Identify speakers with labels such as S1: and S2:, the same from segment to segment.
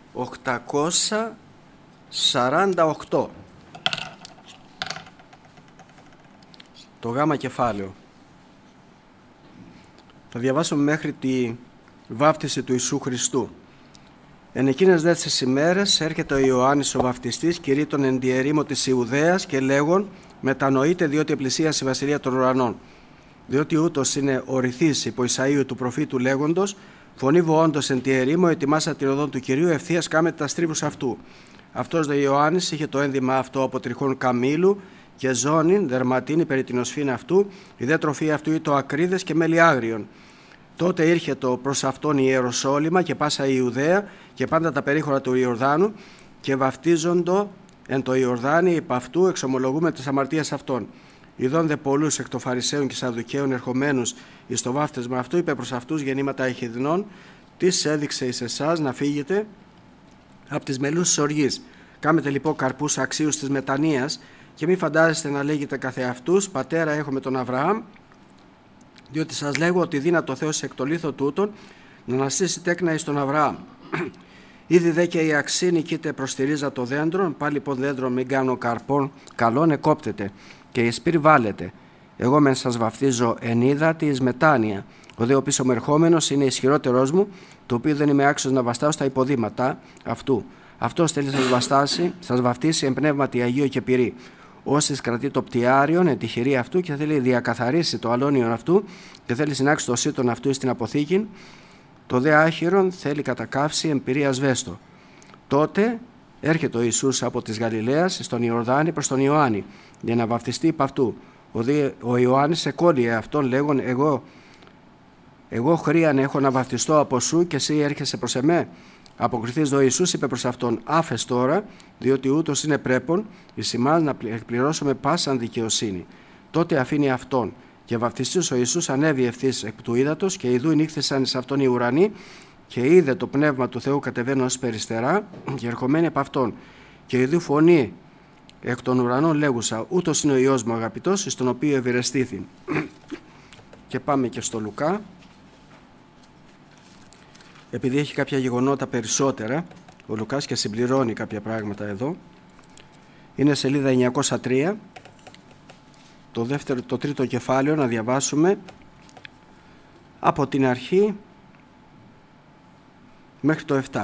S1: 848. Το γάμα κεφάλαιο. Θα διαβάσουμε μέχρι τη βάφτιση του Ιησού Χριστού. Εν εκείνες δε τις ημέρες έρχεται ο Ιωάννης ο βαφτιστής, κηρύττων εν τη ερήμο της Ιουδαίας και λέγον, μετανοείτε διότι επλησίασε η βασιλεία των ουρανών. Διότι ούτως είναι ο ρηθής υπό Ισαΐου του προφήτου λέγοντος, φωνή βοόντος εν τη ερήμο, ετοιμάσα την οδόν του Κυρίου, ευθείας κάμετε τα στρίβους αυτού. Αυτός δε Ιωάννης είχε το ένδυμα αυτό από τριχών καμήλου και ζώνην, δερματίνη περί την οσφήν αυτού, η δε τροφή αυτού ή το ακρίδες και μέλι άγριον. Τότε ήρχε το προς αυτόν η Ιεροσόλυμα και πάσα η Ιουδαία και πάντα τα περίχωρα του Ιορδάνου και βαφτίζοντο εν το Ιορδάνη υπ' αυτού εξομολογούμε τις αμαρτίες αυτών. Ιδών δε πολλούς εκ των Φαρισαίων και Σαδδουκαίων ερχομένους εις το βάφτισμα αυτού, είπε προς αυτούς γεννήματα εχιδνών, τις έδειξε εις εσάς να φύγετε από τις μελούς της οργής. Κάμετε λοιπόν καρπούς αξίους της μετανοίας και μη φαντάζεστε να λέγετε καθεαυτούς, πατέρα έχουμε τον Αβραάμ, διότι σας λέγω ότι δύνατο Θεός εκ το λίθο τούτον να αναστήσει τέκνα εις τον Αβραάμ. Ήδη δε και η αξίνη κοίται προς τη ρίζα το δέντρον, πάλι λοιπόν δέντρο μην κάνω καρπών καλών εκόπτεται και η σπήρ βάλετε. Εγώ μεν σας βαφτίζω εν ύδατι εις μετάνοια. Ο δε ο πίσω μερχόμενος είναι ισχυρότερός μου, το οποίο δεν είμαι άξιος να βαστάω στα υποδήματα αυτού. Αυτός θέλει σας βαφτίσει εν πνεύματι Αγίο και πυρί. Όσοι κρατεί το πτιάριον εν τη χειρή αυτού και θέλει διακαθαρίσει το αλόνιον αυτού και θέλει συνάξει το σύτον αυτού στην αποθήκη, το δε άχυρον θέλει κατακαύσει εν πυρί ασβέστο. Τότε έρχεται ο Ιησούς από της Γαλιλαίας στον Ιορδάνη προς τον Ιωάννη για να βαφτιστεί υπ' αυτού. Ο Ιωάννης εκόλυε αυτόν λέγον, εγώ χρίαν έχω να βαφτιστώ από σου και εσύ έρχεσαι προς εμέ. Αποκριθείς ο Ιησούς είπε προς αυτόν, άφες τώρα, διότι ούτως είναι πρέπον εις ημάς να εκπληρώσουμε πάσαν δικαιοσύνη. Τότε αφήνει αυτόν και βαφτιστής ο Ιησούς ανέβη ευθύς εκ του ύδατος και ιδού νύχθησαν εις αυτόν οι ουρανοί και είδε το πνεύμα του Θεού κατεβαίνω ως περιστερά και ερχομένη από αυτόν και ιδού φωνή εκ των ουρανών λέγουσα, ούτως είναι ο Υιός μου αγαπητός εις τον οποίο ευηρεστήθη. Και πάμε και στο Λουκά. Επειδή έχει κάποια γεγονότα περισσότερα, ο Λουκάς και συμπληρώνει κάποια πράγματα εδώ. Είναι σελίδα 903, το τρίτο κεφάλαιο, να διαβάσουμε από την αρχή μέχρι το 7.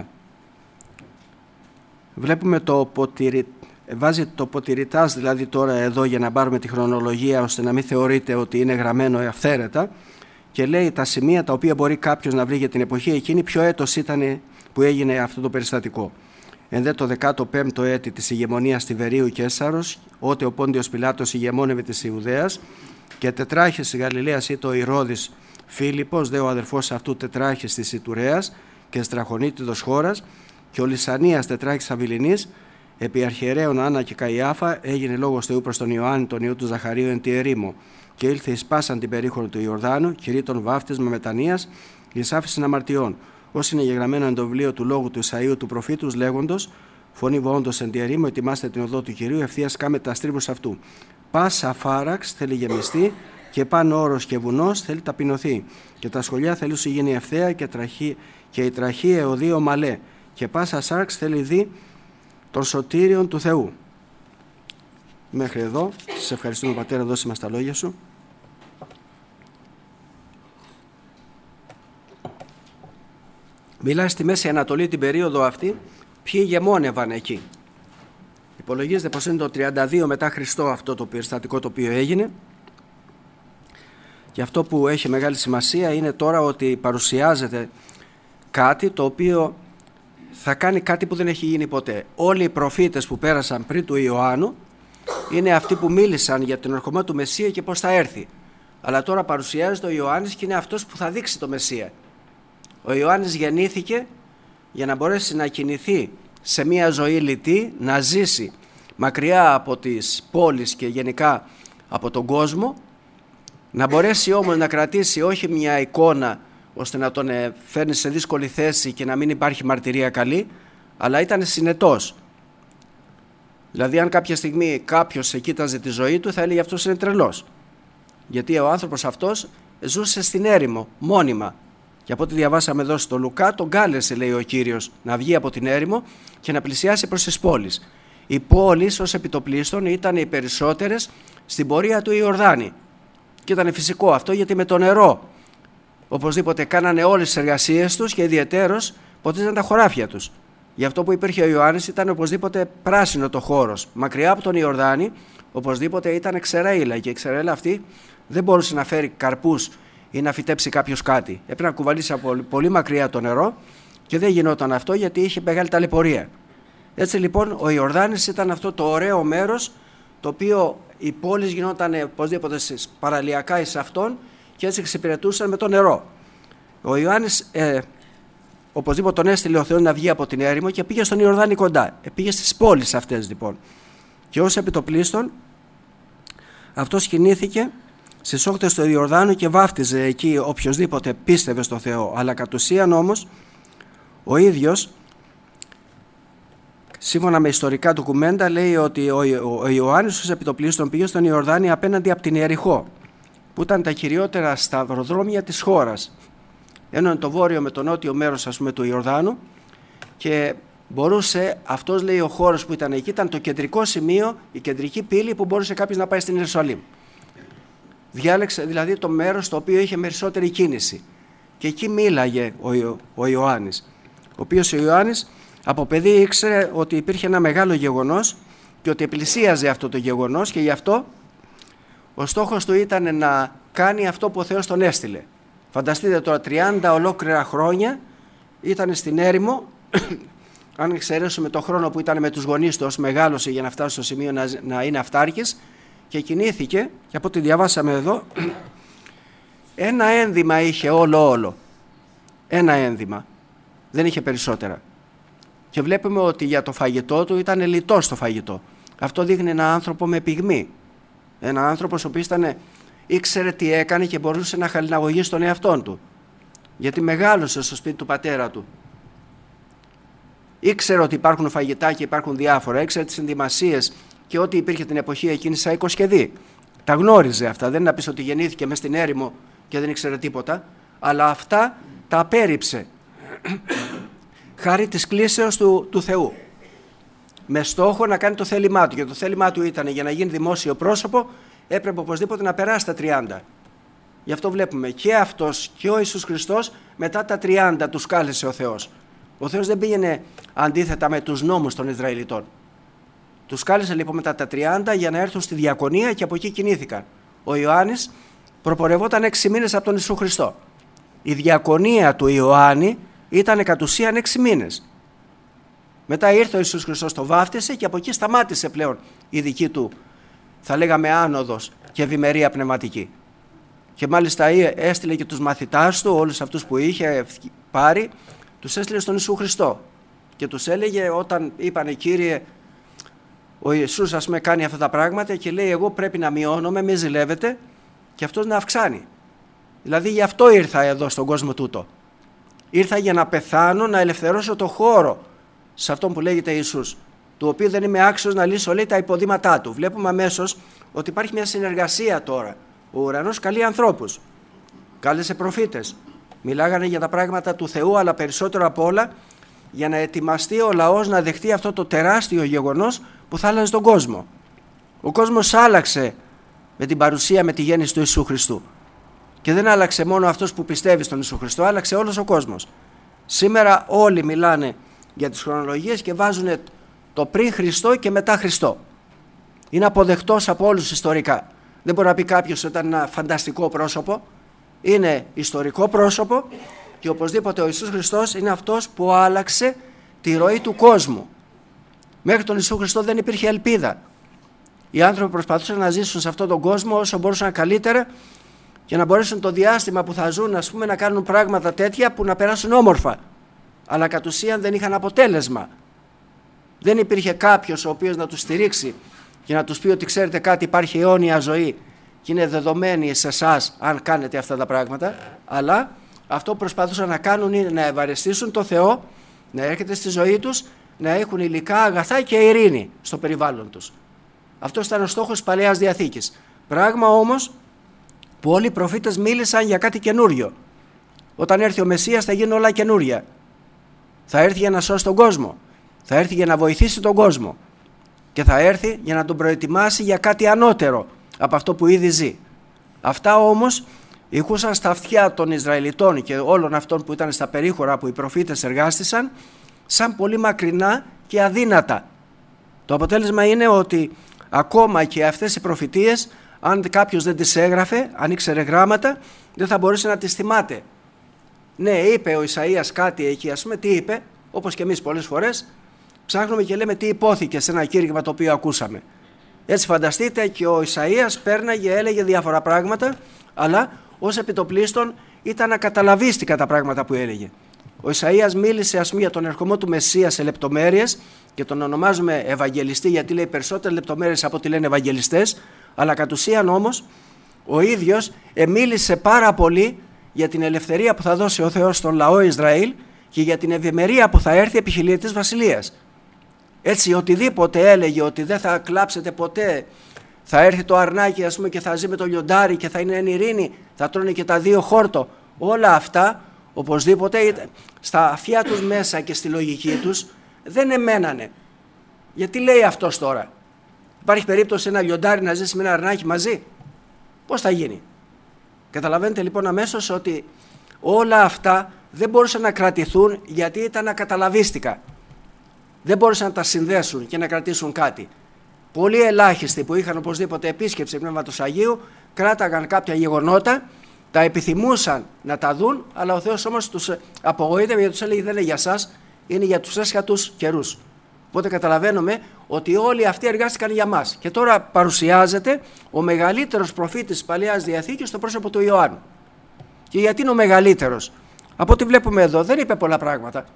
S1: Βλέπουμε βάζει το ποτηριτάς δηλαδή τώρα εδώ για να πάρουμε τη χρονολογία ώστε να μην θεωρείτε ότι είναι γραμμένο αυθαίρετα και λέει τα σημεία τα οποία μπορεί κάποιος να βρει για την εποχή εκείνη, ποιο έτος ήταν που έγινε αυτό το περιστατικό. Εν δε το 15ο έτη της ηγεμονίας Τιβερίου Καίσαρος, ότε ο Πόντιος Πιλάτος ηγεμόνευε της Ιουδαίας και τετράχης της Γαλιλαίας ήτο ο Ηρώδης Φίλιππος, δε ο αδερφός αυτού τετράχης της Ιτουρέας και στραχονίτιδος χώρας και ο Λυσανίας τετράχης Αβυλινής, επί αρχιερέων Άννα και Καϊάφα έγινε λόγος Θεού προς τον Ιωάννη τον ιό του Ζαχαρίου εν τη ερήμο και ήλθε εις πάσαν την περίχωρο του Ιορδάνου, κηρύττων βάφτισμα μετανοίας εις άφησιν αμαρτιών. Όσοι είναι γεγραμμένο εν το βιβλίο του λόγου του Ισαΐου του προφήτου λέγοντος, φωνή βοόντος εν τη ερήμο, ετοιμάστε την οδό του Κυρίου, ευθείας κάμετε τα στρίβους αυτού. Πάσα φάραξ θέλει γεμιστεί και πάνω όρος και βουνός θέλει ταπεινωθεί. Και τα σχολιά θέλουν σου γίνει ευθέα και η τραχή εωδή ομαλέ. Και πάσα σάρξ θέλει δει των σωτήριων του Θεού. Μέχρι εδώ. Σας ευχαριστούμε Πατέρα, δώσε μας τα λόγια σου. Μιλάει στη Μέση Ανατολή την περίοδο αυτή ποιοι ηγεμόνευαν εκεί. Υπολογίζεται πως είναι το 32 μετά Χριστό αυτό το περιστατικό το οποίο έγινε και αυτό που έχει μεγάλη σημασία είναι τώρα ότι παρουσιάζεται κάτι το οποίο θα κάνει κάτι που δεν έχει γίνει ποτέ. Όλοι οι προφήτες που πέρασαν πριν του Ιωάννου είναι αυτοί που μίλησαν για τον ερχομό του Μεσσία και πώς θα έρθει. Αλλά τώρα παρουσιάζεται ο Ιωάννης και είναι αυτός που θα δείξει το Μεσσία. Ο Ιωάννης γεννήθηκε για να μπορέσει να κινηθεί σε μια ζωή λιτή, να ζήσει μακριά από τις πόλεις και γενικά από τον κόσμο, να μπορέσει όμως να κρατήσει όχι μια εικόνα ώστε να τον φέρνει σε δύσκολη θέση και να μην υπάρχει μαρτυρία καλή, αλλά ήταν συνετός. Δηλαδή αν κάποια στιγμή κάποιος κοίταζε τη ζωή του θα έλεγε αυτός είναι τρελός. Γιατί ο άνθρωπος αυτός ζούσε στην έρημο, μόνιμα. Και από ό,τι διαβάσαμε εδώ στο Λουκά, τον κάλεσε, λέει ο Κύριος, να βγει από την έρημο και να πλησιάσει προς τις πόλεις. Οι πόλεις ως επιτοπλίστων ήταν οι περισσότερες στην πορεία του Ιορδάνη. Και ήταν φυσικό αυτό, γιατί με το νερό οπωσδήποτε κάνανε όλες τις εργασίες τους και ιδιαιτέρως ποτίζαν τα χωράφια τους. Γι' αυτό που υπήρχε ο Ιωάννης ήταν οπωσδήποτε πράσινο το χώρος. Μακριά από τον Ιορδάνη οπωσδήποτε ήταν ξεραίλα και η ξεραίλα αυτή δεν μπορούσε να φέρει καρπούς ή να φυτέψει κάποιος κάτι. Έπρεπε να κουβαλήσει από πολύ μακριά το νερό και δεν γινόταν αυτό γιατί είχε μεγάλη ταλαιπωρία. Έτσι λοιπόν ο Ιορδάνης ήταν αυτό το ωραίο μέρος το οποίο οι πόλεις γινόταν οπωσδήποτε παραλιακά εις αυτόν και έτσι εξυπηρετούσαν με το νερό. Ο Ιωάννης οπωσδήποτε τον έστειλε ο Θεός να βγει από την έρημο και πήγε στον Ιορδάνη κοντά. Πήγε στις πόλεις αυτές λοιπόν. Και ως επιτοπλίστων αυτός κινήθηκε στις όχθες του Ιορδάνου και βάφτιζε εκεί οποιοσδήποτε πίστευε στο Θεό. Αλλά κατ' ουσίαν όμως ο ίδιος, σύμφωνα με ιστορικά ντοκουμέντα, λέει ότι ο Ιωάννης ως επιτοπλίστων πήγε στον Ιορδάνη απέναντι από την Ιεριχώ, που ήταν τα κυριότερα σταυροδρόμια της χώρας. Ένωνε το βόρειο με το νότιο μέρος, ας πούμε, του Ιορδάνου, και μπορούσε, αυτός λέει ο χώρος που ήταν εκεί, ήταν το κεντρικό σημείο, η κεντρική πύλη που μπορούσε κάποιος να πάει στην Ιερουσαλήμ. Διάλεξε δηλαδή το μέρος το οποίο είχε περισσότερη κίνηση. Και εκεί μίλαγε ο Ιωάννης, ο οποίος ο Ιωάννης από παιδί ήξερε ότι υπήρχε ένα μεγάλο γεγονός και ότι πλησίαζε αυτό το γεγονός και γι' αυτό ο στόχος του ήταν να κάνει αυτό που ο Θεός τον έστειλε. Φανταστείτε τώρα, 30 ολόκληρα χρόνια ήταν στην έρημο, αν εξαιρέσουμε το χρόνο που ήταν με τους γονείς του ως μεγάλωσε για να φτάσει στο σημείο να είναι αυτάρχης, και κινήθηκε, και από ό,τι διαβάσαμε εδώ, ένα ένδυμα είχε όλο. Ένα ένδυμα, δεν είχε περισσότερα. Και βλέπουμε ότι για το φαγητό του ήταν λιτός το φαγητό. Αυτό δείχνει έναν άνθρωπο με πυγμή. Έναν άνθρωπο ο οποίος ήξερε τι έκανε και μπορούσε να χαλιναγωγήσει τον εαυτόν του. Γιατί μεγάλωσε στο σπίτι του πατέρα του. Ήξερε ότι υπάρχουν φαγητά και υπάρχουν διάφορα. Ήξερε τις ενδυμασίες και ό,τι υπήρχε την εποχή εκείνη σαν οικοσκεδή. Τα γνώριζε αυτά. Δεν είναι να πεις ότι γεννήθηκε μες στην έρημο και δεν ήξερε τίποτα. Αλλά αυτά τα απέρριψε. Χάρη της κλήσεως του Θεού. Με στόχο να κάνει το θέλημά του. Και το θέλημά του ήταν για να γίνει δημόσιο πρόσωπο έπρεπε οπωσδήποτε να περάσει τα 30. Γι' αυτό βλέπουμε και αυτός και ο Ιησούς Χριστός μετά τα 30 τους κάλεσε ο Θεός. Ο Θεός δεν πήγαινε αντίθετα με τους νόμους των Ισραηλιτών. Τους κάλεσε λοιπόν μετά τα 30 για να έρθουν στη διακονία και από εκεί κινήθηκαν. Ο Ιωάννης προπορευόταν 6 μήνες από τον Ιησού Χριστό. Η διακονία του Ιωάννη ήταν κατ' ουσίαν 6 μήνες. Μετά ήρθε ο Ιησούς Χριστός, το βάφτισε και από εκεί σταμάτησε πλέον η δική του, θα λέγαμε, άνοδος και ευημερία πνευματική. Και μάλιστα έστειλε και τους μαθητάς του, όλους αυτούς που είχε πάρει, τους έστειλε στον Ιησού Χριστό. Και τους έλεγε, όταν είπανε Κύριε, ο Ιησούς ας πούμε κάνει αυτά τα πράγματα και λέει εγώ πρέπει να μειώνομαι, μη ζηλεύετε, και αυτός να αυξάνει. Δηλαδή γι' αυτό ήρθα εδώ στον κόσμο τούτο. Ήρθα για να πεθάνω, να ελευθερώσω το χώρο σε αυτόν που λέγεται Ιησούς, του οποίου δεν είμαι άξιος να λύσω, λέει, τα υποδήματά του. Βλέπουμε αμέσως ότι υπάρχει μια συνεργασία τώρα. Ο ουρανός καλεί ανθρώπους, κάλεσε προφήτες, μιλάγανε για τα πράγματα του Θεού, αλλά περισσότερο απ' όλα για να ετοιμαστεί ο λαός να δεχτεί αυτό το τεράστιο γεγονός που θα άλλαζε τον κόσμο. Ο κόσμος άλλαξε με την παρουσία, με τη γέννηση του Ιησού Χριστού. Και δεν άλλαξε μόνο αυτός που πιστεύει στον Ιησού Χριστό, άλλαξε όλος ο κόσμος. Σήμερα όλοι μιλάνε για τις χρονολογίες και βάζουν το πριν Χριστό και μετά Χριστό. Είναι αποδεκτός από όλους ιστορικά. Δεν μπορεί να πει κάποιος ότι ήταν ένα φανταστικό πρόσωπο. Είναι ιστορικό πρόσωπο και οπωσδήποτε ο Ιησούς Χριστός είναι αυτός που άλλαξε τη ροή του κόσμου. Μέχρι τον Ιησού Χριστό δεν υπήρχε ελπίδα. Οι άνθρωποι προσπαθούσαν να ζήσουν σε αυτόν τον κόσμο όσο μπορούσαν καλύτερα και να μπορέσουν το διάστημα που θα ζουν, ας πούμε, να κάνουν πράγματα τέτοια που να περάσουν όμορφα. Αλλά κατ' ουσίαν δεν είχαν αποτέλεσμα. Δεν υπήρχε κάποιος ο οποίος να τους στηρίξει και να τους πει ότι ξέρετε κάτι, υπάρχει αιώνια ζωή και είναι δεδομένη σε εσάς αν κάνετε αυτά τα πράγματα. Αλλά αυτό που προσπαθούσαν να κάνουν είναι να ευαρεστήσουν το Θεό, να έρχεται στη ζωή τους, να έχουν υλικά, αγαθά και ειρήνη στο περιβάλλον τους. Αυτός ήταν ο στόχος της Παλαιάς Διαθήκης. Πράγμα όμως που όλοι οι προφήτες μίλησαν για κάτι καινούριο. Όταν έρθει ο Μεσσίας θα γίνουν όλα καινούρια. Θα έρθει για να σώσει τον κόσμο. Θα έρθει για να βοηθήσει τον κόσμο. Και θα έρθει για να τον προετοιμάσει για κάτι ανώτερο από αυτό που ήδη ζει. Αυτά όμως ηχούσαν στα αυτιά των Ισραηλιτών και όλων αυτών που ήταν στα περίχωρα που οι προφήτες εργάστησαν σαν πολύ μακρινά και αδύνατα. Το αποτέλεσμα είναι ότι ακόμα και αυτές οι προφητείες, αν κάποιος δεν τις έγραφε, αν ήξερε γράμματα, δεν θα μπορούσε να τις θυμάται. Ναι, είπε ο Ισαΐας κάτι εκεί, ας πούμε, τι είπε, όπως και εμείς πολλές φορές, ψάχνουμε και λέμε τι υπόθηκε σε ένα κήρυγμα το οποίο ακούσαμε. Έτσι φανταστείτε, και ο Ισαΐας πέρναγε, έλεγε διάφορα πράγματα, αλλά ως επιτοπλίστων ήταν ακαταλαβίστικα τα πράγματα που έλεγε. Ο Ισαΐας μίλησε, ας πούμε, για τον ερχομό του Μεσσία σε λεπτομέρειες και τον ονομάζουμε Ευαγγελιστή, γιατί λέει περισσότερες λεπτομέρειες από ό,τι λένε Ευαγγελιστές, αλλά κατ' ουσίαν όμως ο ίδιος μίλησε πάρα πολύ για την ελευθερία που θα δώσει ο Θεός στον λαό Ισραήλ και για την ευημερία που θα έρθει επί χιλιετής βασιλείας. Έτσι, οτιδήποτε έλεγε ότι δεν θα κλάψετε ποτέ, θα έρθει το αρνάκι, ας πούμε, και θα ζει με το λιοντάρι και θα είναι εν ειρήνη, θα τρώνε και τα δύο χόρτο, όλα αυτά οπωσδήποτε στα αυτιά τους μέσα και στη λογική τους δεν εμένανε. Γιατί λέει αυτός τώρα? Υπάρχει περίπτωση ένα λιοντάρι να ζήσει με ένα αρνάκι μαζί? Πώς θα γίνει? Καταλαβαίνετε λοιπόν αμέσως ότι όλα αυτά δεν μπορούσαν να κρατηθούν γιατί ήταν ακαταλαβίστικα. Δεν μπορούσαν να τα συνδέσουν και να κρατήσουν κάτι. Πολλοί ελάχιστοι που είχαν οπωσδήποτε επίσκεψη Πνεύματος Αγίου κράταγαν κάποια γεγονότα, τα επιθυμούσαν να τα δουν, αλλά ο Θεός όμως τους απογοήτευε γιατί τους έλεγε δεν είναι για σας, είναι για τους έσχατους καιρούς. Οπότε καταλαβαίνουμε ότι όλοι αυτοί εργάστηκαν για μας. Και τώρα παρουσιάζεται ο μεγαλύτερος προφήτης της Παλαιάς Διαθήκης στο πρόσωπο του Ιωάννου. Και γιατί είναι ο μεγαλύτερος? Από ό,τι βλέπουμε εδώ δεν είπε πολλά πράγματα.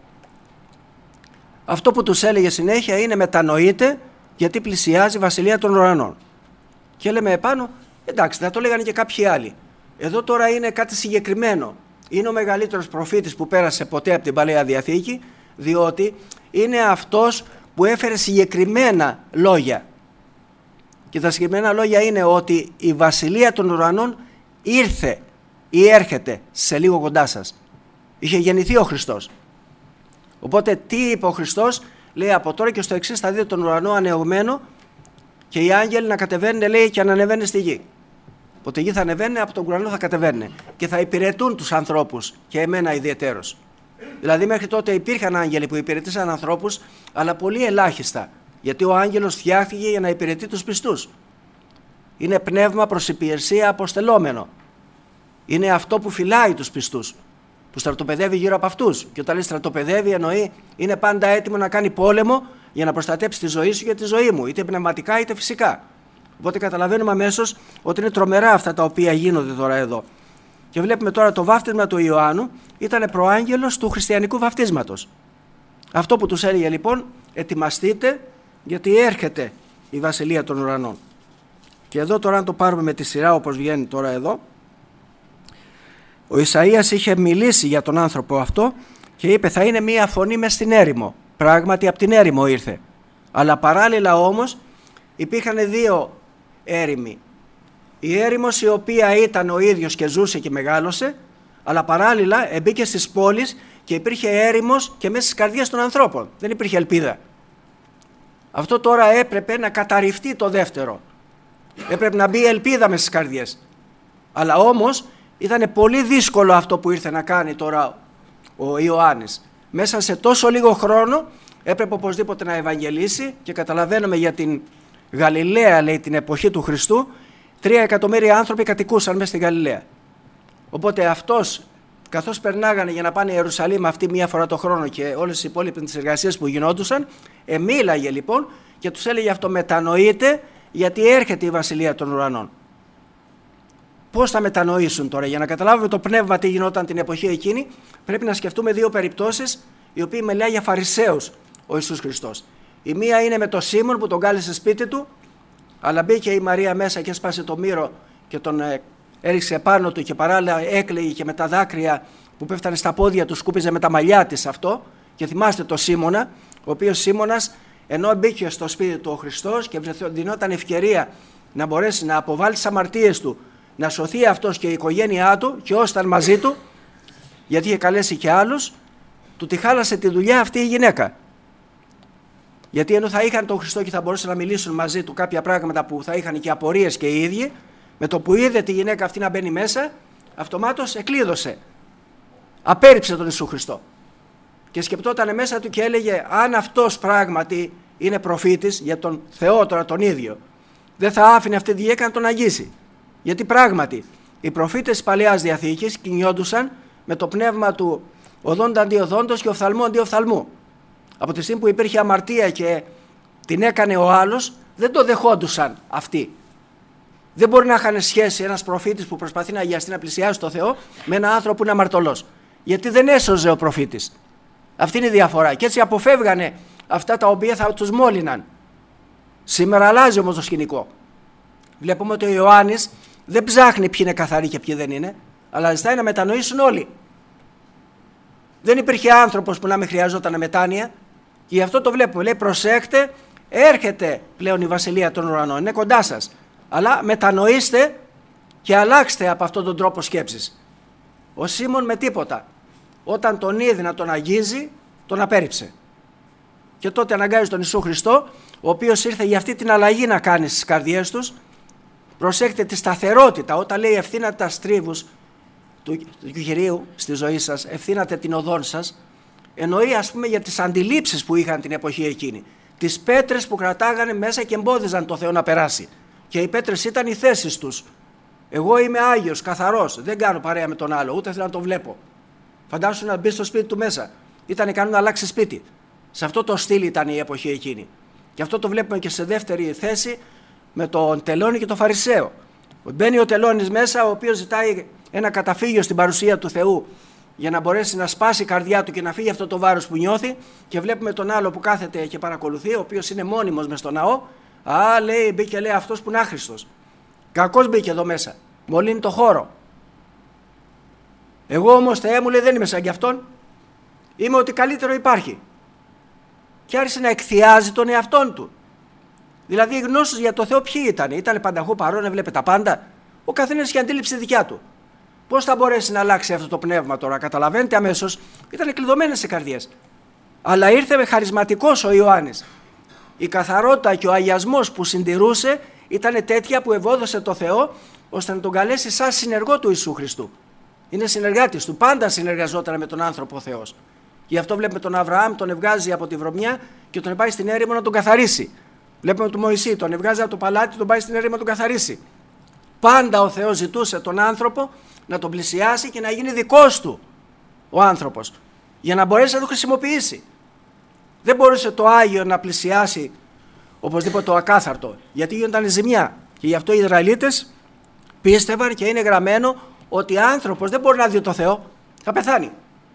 S1: Αυτό που τους έλεγε συνέχεια είναι μετανοείτε γιατί πλησιάζει η Βασιλεία των Ουρανών. Και λέμε επάνω, εντάξει, θα το λέγανε και κάποιοι άλλοι. Εδώ τώρα είναι κάτι συγκεκριμένο. Είναι ο μεγαλύτερος προφήτης που πέρασε ποτέ από την Παλαιά Διαθήκη, διότι είναι αυτός που έφερε συγκεκριμένα λόγια. Και τα συγκεκριμένα λόγια είναι ότι η Βασιλεία των Ουρανών ήρθε ή έρχεται σε λίγο κοντά σας. Είχε γεννηθεί ο Χριστός. Οπότε τι είπε ο Χριστός? Λέει από τώρα και στο εξής θα δείτε τον ουρανό ανεωμένο και οι άγγελοι να κατεβαίνουν, λέει, και να ανεβαίνουν στη γη. Οπότε η γη θα ανεβαίνει, από τον ουρανό θα κατεβαίνουν και θα υπηρετούν τους ανθρώπους και εμένα ιδιαιτέρως. Δηλαδή μέχρι τότε υπήρχαν άγγελοι που υπηρετήσαν ανθρώπους, αλλά πολύ ελάχιστα. Γιατί ο άγγελος φτιάχτηκε για να υπηρετεί τους πιστούς. Είναι πνεύμα προς υπηρεσία αποστελόμενο. Είναι αυτό που φυλάει τους πιστούς, που στρατοπεδεύει γύρω από αυτούς. Και όταν λέει στρατοπεδεύει, εννοεί είναι πάντα έτοιμο να κάνει πόλεμο για να προστατέψει τη ζωή σου και τη ζωή μου, είτε πνευματικά είτε φυσικά. Οπότε καταλαβαίνουμε αμέσως ότι είναι τρομερά αυτά τα οποία γίνονται τώρα εδώ. Και βλέπουμε τώρα το βάφτισμα του Ιωάννου ήταν προάγγελος του χριστιανικού βαφτίσματος. Αυτό που τους έλεγε λοιπόν, ετοιμαστείτε γιατί έρχεται η Βασιλεία των Ουρανών. Και εδώ τώρα αν το πάρουμε με τη σειρά όπως βγαίνει τώρα εδώ, ο Ισαΐας είχε μιλήσει για τον άνθρωπο αυτό και είπε θα είναι μία φωνή μες στην έρημο. Πράγματι από την έρημο ήρθε. Αλλά παράλληλα όμως υπήρχαν δύο έρημοι. Η έρημος η οποία ήταν ο ίδιος και ζούσε και μεγάλωσε, αλλά παράλληλα μπήκε στις πόλεις και υπήρχε έρημος και μέσα στις καρδιές των ανθρώπων. Δεν υπήρχε ελπίδα. Αυτό τώρα έπρεπε να καταρριφτεί το δεύτερο. Έπρεπε να μπει ελπίδα μέσα στις καρδιές. Αλλά όμως ήταν πολύ δύσκολο αυτό που ήρθε να κάνει τώρα ο Ιωάννης. Μέσα σε τόσο λίγο χρόνο έπρεπε οπωσδήποτε να ευαγγελίσει και καταλαβαίνουμε για την Γαλιλαία, λέει, την εποχή του Χριστού, 3 εκατομμύρια άνθρωποι κατοικούσαν μέσα στη Γαλιλαία. Οπότε αυτός, καθώς περνάγανε για να πάνε Ιερουσαλήμ αυτή μία φορά το χρόνο και όλες οι υπόλοιπες τις εργασίες που γινόντουσαν, μίλαγε λοιπόν και τους έλεγε αυτό, μετανοείτε γιατί έρχεται η Βασιλεία των Ουρανών. Πώς θα μετανοήσουν τώρα? Για να καταλάβουμε το πνεύμα τι γινόταν την εποχή εκείνη, πρέπει να σκεφτούμε δύο περιπτώσεις, οι οποίοι μιλάει για Φαρισαίους ο Ιησούς Χριστός. Η μία είναι με τον Σίμων που τον κάλεσε σπίτι του, αλλά μπήκε η Μαρία μέσα και έσπασε το μύρο και τον έριξε πάνω του και παράλληλα έκλαιγε και με τα δάκρυα που πέφτανε στα πόδια του σκούπιζε με τα μαλλιά της αυτό. Και θυμάστε τον Σίμωνα, ο οποίος Σίμωνας ενώ μπήκε στο σπίτι του ο Χριστός και δινόταν ευκαιρία να μπορέσει να αποβάλει τις αμαρτίες του, να σωθεί αυτός και η οικογένειά του και όσοι ήταν μαζί του, γιατί είχε καλέσει και άλλους, του τη χάλασε τη δουλειά αυτή η γυναίκα. Γιατί ενώ θα είχαν τον Χριστό και θα μπορούσαν να μιλήσουν μαζί του κάποια πράγματα που θα είχαν και απορίες και οι ίδιοι, με το που είδε τη γυναίκα αυτή να μπαίνει μέσα, αυτομάτως εκλείδωσε. Απέρριψε τον Ιησού Χριστό. Και σκεπτόταν μέσα του και έλεγε, αν αυτός πράγματι είναι προφήτης για τον Θεό τώρα τον ίδιο, δεν θα άφηνε αυτή τη γυναίκα να τον αγγίσει. Γιατί πράγματι οι προφήτες της Παλαιάς Διαθήκης κινιόντουσαν με το πνεύμα του οδόντα αντί οδόντος και οφθαλμού αντί οφθαλμού. Από τη στιγμή που υπήρχε αμαρτία και την έκανε ο άλλος, δεν το δεχόντουσαν αυτοί. Δεν μπορεί να είχαν σχέση ένας προφήτης που προσπαθεί να αγιαστεί, να πλησιάσει το Θεό, με έναν άνθρωπο που είναι αμαρτωλός. Γιατί δεν έσωζε ο προφήτης. Αυτή είναι η διαφορά. Και έτσι αποφεύγανε αυτά τα οποία θα τους μόλυναν. Σήμερα αλλάζει όμως το σκηνικό. Βλέπουμε ότι ο Ιωάννης δεν ψάχνει ποιοι είναι καθαροί και ποιοι δεν είναι, αλλά ζητάει να μετανοήσουν όλοι. Δεν υπήρχε άνθρωπος που να μην χρειαζόταν μετάνοια, και γι' αυτό το βλέπουμε. Λέει, προσέχτε, έρχεται πλέον η Βασιλεία των Ουρανών, είναι κοντά σας. Αλλά μετανοήστε και αλλάξτε από αυτόν τον τρόπο σκέψης. Ο Σίμων με τίποτα. Όταν τον είδε να τον αγγίζει, τον απέρριψε. Και τότε αναγκάζει τον Ιησού Χριστό, ο οποίος ήρθε για αυτή την αλλαγή να κάνει στις καρδιές τους. Προσέχτε τη σταθερότητα. Όταν λέει ευθύνατε τα στρίβους του Κυρίου στη ζωή σας, ευθύνατε την οδόν σας, εννοεί ας πούμε για τις αντιλήψεις που είχαν την εποχή εκείνη. Τις πέτρες που κρατάγανε μέσα και εμπόδιζαν το Θεό να περάσει. Και οι πέτρες ήταν οι θέσεις τους. Εγώ είμαι Άγιος, καθαρός, δεν κάνω παρέα με τον άλλο, ούτε θέλω να τον βλέπω. Φαντάσου να μπει στο σπίτι του μέσα. Ήταν ικανό να αλλάξει σπίτι. Σε αυτό το στυλ ήταν η εποχή εκείνη. Και αυτό το βλέπουμε και σε δεύτερη θέση με τον τελώνη και τον Φαρισαίο. Μπαίνει ο τελώνης μέσα, ο οποίος ζητάει ένα καταφύγιο στην παρουσία του Θεού για να μπορέσει να σπάσει η καρδιά του και να φύγει αυτό το βάρος που νιώθει. Και βλέπουμε τον άλλο που κάθεται και παρακολουθεί, ο οποίος είναι μόνιμος μες στο ναό. Α, λέει, μπήκε λέει αυτός που είναι άχρηστος. Κακός μπήκε εδώ μέσα. Μολύνει το χώρο. Εγώ όμως, Θεέ μου, λέει, δεν είμαι σαν κι αυτόν. Είμαι ότι καλύτερο υπάρχει. Και άρχισε να εκθιάζει τον εαυτόν του. Δηλαδή οι γνώσεις για το Θεό ποιοι ήταν. Ήταν πανταχού παρόν, έβλεπε τα πάντα. Ο καθένας είχε αντίληψη δικιά του. Πώς θα μπορέσει να αλλάξει αυτό το πνεύμα τώρα? Καταλαβαίνετε αμέσως, ήταν κλειδωμένες οι καρδιές. Αλλά ήρθε με χαρισματικός ο Ιωάννης. Η καθαρότητα και ο αγιασμός που συντηρούσε ήταν τέτοια που ευόδωσε το Θεό ώστε να τον καλέσει σαν συνεργό του Ιησού Χριστού. Είναι συνεργάτης του, πάντα συνεργαζόταν με τον άνθρωπο ο Θεός. Γι' αυτό βλέπουμε τον Αβραάμ, τον ευγάζει από τη βρωμιά και τον πάει στην έρημο να τον καθαρίσει. Βλέπουμε τον Μωυσή, τον ευγάζει από το παλάτι, τον πάει στην έρημο να τον καθαρίσει. Πάντα ο Θεός ζητούσε τον άνθρωπο να τον πλησιάσει και να γίνει δικός του ο άνθρωπος, για να μπορέσει να τον χρησιμοποιήσει. Δεν μπορούσε το Άγιο να πλησιάσει οπωσδήποτε το ακάθαρτο, γιατί γινόταν ζημιά. Και γι' αυτό οι Ισραηλίτες πίστευαν και είναι γραμμένο ότι άνθρωπος δεν μπορεί να δει το Θεό, θα πεθάνει.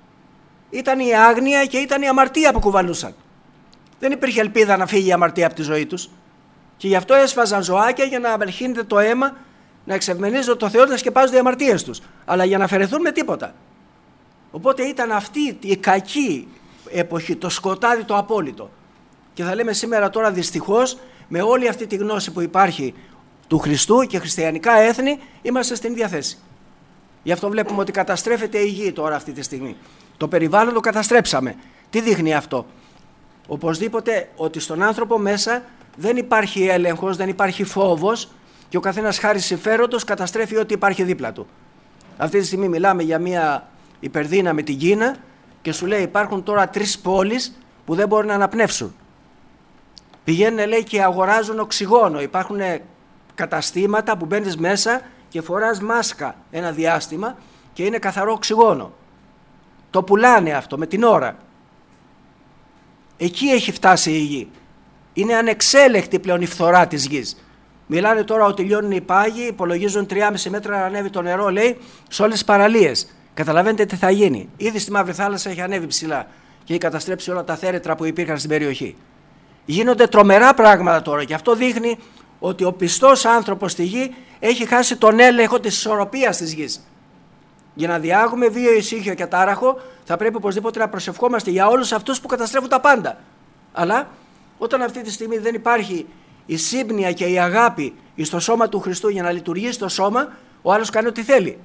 S1: Ήταν η άγνοια και ήταν η αμαρτία που κουβαλούσαν. Δεν υπήρχε ελπίδα να φύγει η αμαρτία από τη ζωή τους. Και γι' αυτό έσφαζαν ζωάκια για να απελχύνεται το αίμα, να εξευμενίζονται το Θεό, να σκεπάζονται οι αμαρτίες τους. Αλλά για να αφαιρεθούν με τίποτα. Οπότε ήταν αυτή η κακή εποχή, το σκοτάδι το απόλυτο. Και θα λέμε σήμερα τώρα δυστυχώς, με όλη αυτή τη γνώση που υπάρχει του Χριστού και χριστιανικά έθνη, είμαστε στην ίδια θέση. Γι' αυτό βλέπουμε ότι καταστρέφεται η γη τώρα αυτή τη στιγμή. Το περιβάλλον το καταστρέψαμε. Τι δείχνει αυτό? Οπωσδήποτε ότι στον άνθρωπο μέσα δεν υπάρχει έλεγχος, δεν υπάρχει φόβος και ο καθένας χάρη συμφέροντος καταστρέφει ό,τι υπάρχει δίπλα του. Αυτή τη στιγμή μιλάμε για μια υπερδύναμη την Κίνα και σου λέει υπάρχουν τώρα 3 πόλεις που δεν μπορούν να αναπνεύσουν. Πηγαίνουν λέει και αγοράζουν οξυγόνο. Υπάρχουν καταστήματα που μπαίνεις μέσα και φοράς μάσκα ένα διάστημα και είναι καθαρό οξυγόνο. Το πουλάνε αυτό με την ώρα. Εκεί έχει φτάσει η γη. Είναι ανεξέλεκτη πλέον η φθορά της γης. Μιλάνε τώρα ότι λιώνουν οι πάγοι, υπολογίζουν 3,5 μέτρα να ανέβει το νερό, λέει, σε όλες τις παραλίες. Καταλαβαίνετε τι θα γίνει. Ήδη στη Μαύρη Θάλασσα έχει ανέβει ψηλά και έχει καταστρέψει όλα τα θέρετρα που υπήρχαν στην περιοχή. Γίνονται τρομερά πράγματα τώρα και αυτό δείχνει ότι ο πιστός άνθρωπος στη γη έχει χάσει τον έλεγχο της ισορροπίας της γης. Για να διάγουμε βίο, ησύχιο και τάραχο, θα πρέπει οπωσδήποτε να προσευχόμαστε για όλους αυτούς που καταστρέφουν τα πάντα. Αλλά όταν αυτή τη στιγμή δεν υπάρχει η σύμπνοια και η αγάπη στο σώμα του Χριστού για να λειτουργήσει το σώμα, ο άλλος κάνει ό,τι θέλει.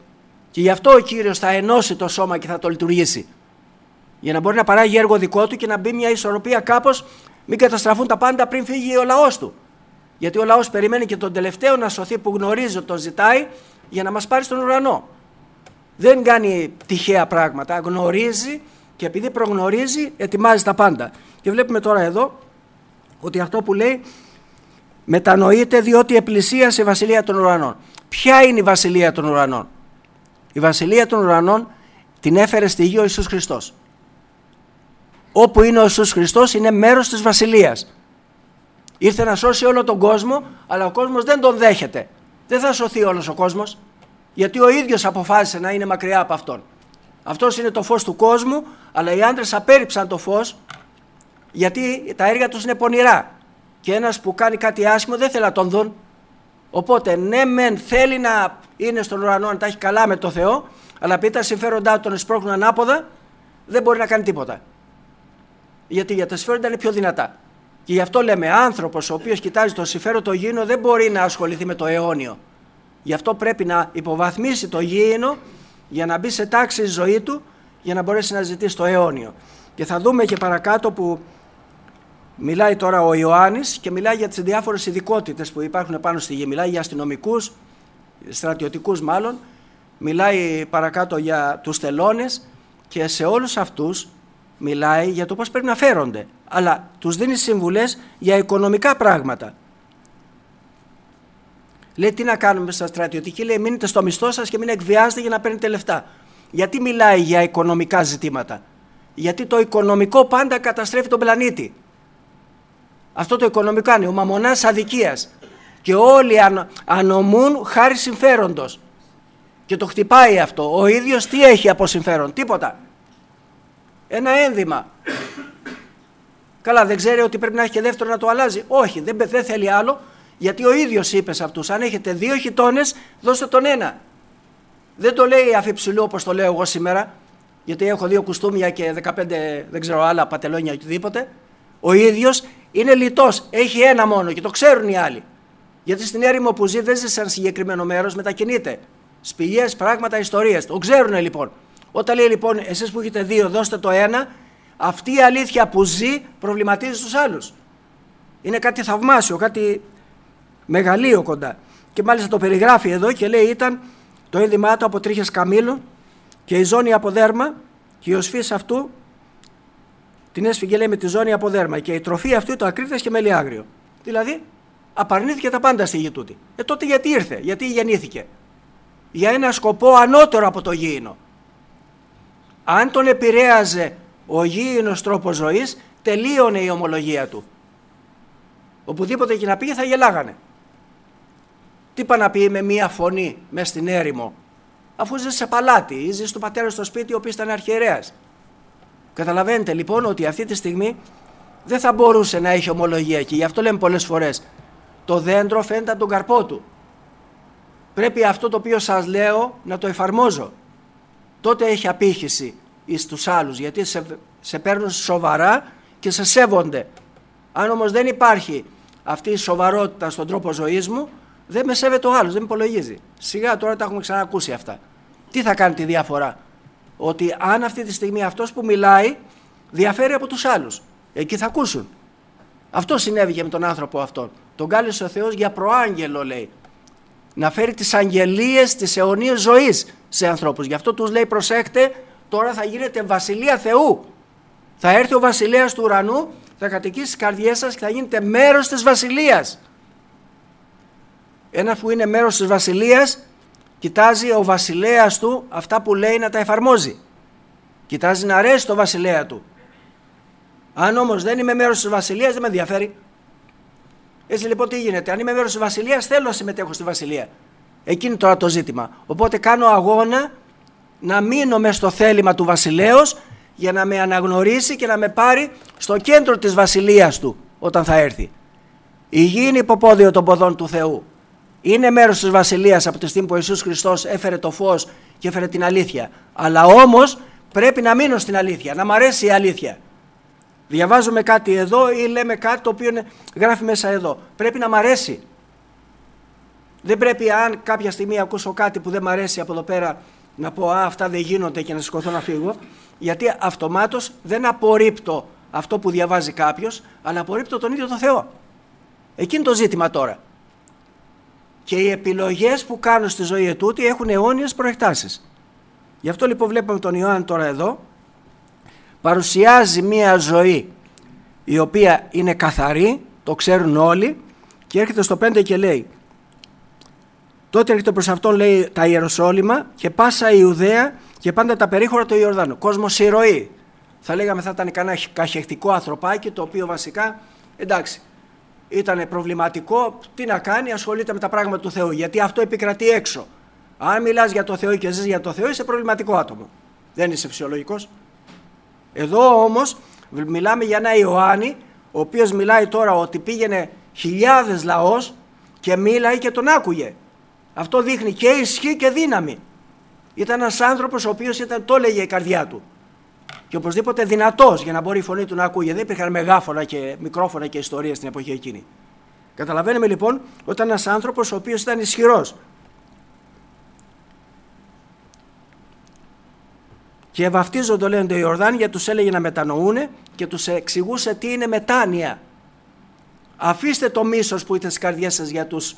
S1: Και γι' αυτό ο Κύριος θα ενώσει το σώμα και θα το λειτουργήσει. Για να μπορεί να παράγει έργο δικό του και να μπει μια ισορροπία κάπως, μην καταστραφούν τα πάντα πριν φύγει ο λαός του. Γιατί ο λαός περιμένει και τον τελευταίο να σωθεί που γνωρίζει ότι τον ζητάει για να μας πάρει στον ουρανό. Δεν κάνει τυχαία πράγματα, γνωρίζει και επειδή προγνωρίζει ετοιμάζει τα πάντα. Και βλέπουμε τώρα εδώ ότι αυτό που λέει μετανοείται διότι επλησίασε η βασιλεία των ουρανών. Ποια είναι η βασιλεία των ουρανών? Η βασιλεία των ουρανών την έφερε στη γη ο Ιησούς Χριστός. Όπου είναι ο Ιησούς Χριστός είναι μέρος της βασιλείας. Ήρθε να σώσει όλο τον κόσμο, αλλά ο κόσμος δεν τον δέχεται. Δεν θα σωθεί όλος ο κόσμος, γιατί ο ίδιος αποφάσισε να είναι μακριά από αυτόν. Αυτός είναι το φως του κόσμου, αλλά οι άντρες απέρριψαν το φως, γιατί τα έργα τους είναι πονηρά. Και ένας που κάνει κάτι άσχημο δεν θέλει να τον δουν. Οπότε ναι μεν θέλει να είναι στον ουρανό, να τα έχει καλά με το Θεό, αλλά επειδή τα συμφέροντά του τον εσπρώχνουν ανάποδα, δεν μπορεί να κάνει τίποτα. Γιατί για τα συμφέροντα είναι πιο δυνατά. Και γι' αυτό λέμε άνθρωπος ο οποίος κοιτάζει το συμφέρον το γήινο δεν μπορεί να ασχοληθεί με το αιώνιο. Γι' αυτό πρέπει να υποβαθμίσει το γήινο για να μπει σε τάξη η ζωή του, για να μπορέσει να ζητήσει το αιώνιο. Και θα δούμε και παρακάτω που μιλάει τώρα ο Ιωάννης και μιλάει για τις διάφορες ειδικότητες που υπάρχουν πάνω στη γη. Μιλάει για αστυνομικούς, στρατιωτικούς μάλλον, μιλάει παρακάτω για τους τελώνες και σε όλους αυτούς μιλάει για το πώς πρέπει να φέρονται. Αλλά τους δίνει συμβουλές για οικονομικά πράγματα. Λέει τι να κάνουμε στα στρατιωτική, λέει μείνετε στο μισθό σας και μην εκβιάζετε για να παίρνετε λεφτά. Γιατί μιλάει για οικονομικά ζητήματα? Γιατί το οικονομικό πάντα καταστρέφει τον πλανήτη. Αυτό το οικονομικό είναι ο μαμωνάς αδικίας και όλοι ανομούν χάρη συμφέροντος και το χτυπάει αυτό. Ο ίδιος τι έχει από συμφέρον? Τίποτα. Ένα ένδυμα. Καλά, δεν ξέρει ότι πρέπει να έχει και δεύτερο να το αλλάζει? Όχι, δεν θέλει άλλο, γιατί ο ίδιος είπε σε αυτούς, αν έχετε 2 χιτώνες δώστε τον ένα. Δεν το λέει αφιψηλού όπως το λέω εγώ σήμερα, γιατί έχω 2 κουστούμια και 15 δεν ξέρω άλλα πατελόνια οτιδήποτε. Ο ίδιος είναι λιτός, έχει ένα μόνο και το ξέρουν οι άλλοι. Γιατί στην έρημο που ζει δεν ζει σε ένα συγκεκριμένο μέρος, μετακινείται. Σπηλιές, πράγματα, ιστορίες. Το ξέρουν λοιπόν. Όταν λέει λοιπόν εσείς που έχετε 2 δώστε το ένα, αυτή η αλήθεια που ζει προβληματίζει τους άλλους. Είναι κάτι θαυμάσιο, κάτι μεγαλείο κοντά. Και μάλιστα το περιγράφει εδώ και λέει ήταν το ένδυμά του από τρίχες καμήλου και η ζώνη από δέρμα και η οσφής αυτού την έσφυγε λέει με τη ζώνη από δέρμα και η τροφή αυτού το ακρίτες και μέλι άγριο. Δηλαδή απαρνήθηκε τα πάντα στη γη τούτη. Τότε γιατί ήρθε, γιατί γεννήθηκε? Για ένα σκοπό ανώτερο από το γήινο. Αν τον επηρέαζε ο γήινος τρόπος ζωής, τελείωνε η ομολογία του. Οπουδήποτε και να πήγε θα γελάγανε. Τι πάει να πει με μία φωνή μες στην έρημο, αφού ζει σε παλάτι ή ζει στο πατέρα στο σπίτι ο οποίος ήταν αρχιερέας? Καταλαβαίνετε λοιπόν ότι αυτή τη στιγμή δεν θα μπορούσε να έχει ομολογία και γι' αυτό λέμε πολλές φορές το δέντρο φαίνεται από τον καρπό του. Πρέπει αυτό το οποίο σας λέω να το εφαρμόζω. Τότε έχει απήχηση εις τους άλλους, γιατί σε παίρνουν σοβαρά και σε σέβονται. Αν όμως δεν υπάρχει αυτή η σοβαρότητα στον τρόπο ζωής μου, δεν με σέβεται ο άλλος, δεν με υπολογίζει. Σιγά τώρα τα έχουμε ξανακούσει αυτά. Τι θα κάνει τη διαφορά? Ότι αν αυτή τη στιγμή αυτός που μιλάει διαφέρει από τους άλλους, εκεί θα ακούσουν. Αυτό συνέβη και με τον άνθρωπο αυτόν. Τον κάλεσε ο Θεός για προάγγελο, λέει. Να φέρει τις αγγελίες της αιωνίας ζωής σε ανθρώπους. Γι' αυτό τους λέει προσέχτε, τώρα θα γίνετε βασιλεία Θεού. Θα έρθει ο βασιλέας του ουρανού, θα κατοικήσει στις καρδιές σας και θα γίνετε μέρος της βασιλείας. Ένας που είναι μέρος της βασιλείας, κοιτάζει ο βασιλέας του αυτά που λέει να τα εφαρμόζει. Κοιτάζει να αρέσει το βασιλέα του. Αν όμως δεν είμαι μέρος της βασιλείας, δεν με ενδιαφέρει. Έτσι λοιπόν τι γίνεται? Αν είμαι μέρος της βασιλείας, θέλω να συμμετέχω στη βασιλεία. Εκείνη τώρα το ζήτημα. Οπότε κάνω αγώνα να μείνω μες στο θέλημα του βασιλέως για να με αναγνωρίσει και να με πάρει στο κέντρο της βασιλείας του όταν θα έρθει. Η γη είναι υποπόδιο των ποδών του Θεού. Είναι μέρος της βασιλείας από τη στιγμή που ο Ιησούς Χριστός έφερε το φως και έφερε την αλήθεια. Αλλά όμως πρέπει να μείνω στην αλήθεια, να μ' αρέσει η αλήθεια. Διαβάζουμε κάτι εδώ ή λέμε κάτι το οποίο γράφει μέσα εδώ. Πρέπει να μ' αρέσει. Δεν πρέπει αν κάποια στιγμή ακούσω κάτι που δεν μ' αρέσει από εδώ πέρα να πω αυτά δεν γίνονται και να σηκωθώ να φύγω, γιατί αυτομάτως δεν απορρίπτω αυτό που διαβάζει κάποιος, αλλά απορρίπτω τον ίδιο τον Θεό. Εκείνο το ζήτημα τώρα. Και οι επιλογές που κάνω στη ζωή ετούτη έχουν αιώνιες προεκτάσεις. Γι' αυτό λοιπόν βλέπουμε τον Ιωάννη τώρα εδώ, παρουσιάζει μία ζωή η οποία είναι καθαρή, το ξέρουν όλοι, και έρχεται στο 5 και λέει: τότε έρχεται προς αυτόν, λέει, τα Ιεροσόλυμα και πάσα η Ιουδαία και πάντα τα περίχωρα του Ιορδάνου. Κόσμος ηρωή. Θα λέγαμε θα ήταν κανένα καχεκτικό ανθρωπάκι, το οποίο βασικά, εντάξει, ήταν προβληματικό, τι να κάνει, ασχολείται με τα πράγματα του Θεού, γιατί αυτό επικρατεί έξω. Αν μιλάς για το Θεό και ζεις για το Θεό, είσαι προβληματικό άτομο. Δεν είσαι φυσιολογικός. Εδώ όμως μιλάμε για ένα Ιωάννη, ο οποίος μιλάει τώρα ότι πήγαινε χιλιάδες λαός και μίλάει και τον άκουγε. Αυτό δείχνει και ισχύ και δύναμη. Ήταν ένας άνθρωπος ο οποίος το έλεγε η καρδιά του. Και οπωσδήποτε δυνατός για να μπορεί η φωνή του να ακούγε. Δεν υπήρχαν μεγάφωνα και μικρόφωνα και ιστορίες στην εποχή εκείνη. Καταλαβαίνουμε λοιπόν ότι ήταν ένας άνθρωπος ο οποίος ήταν ισχυρός. Και βαφτίζονται, λένε, το Ιορδάνη, γιατί τους έλεγε να μετανοούνε και τους εξηγούσε τι είναι μετάνοια. Αφήστε το μίσος που είτε στις καρδιές σας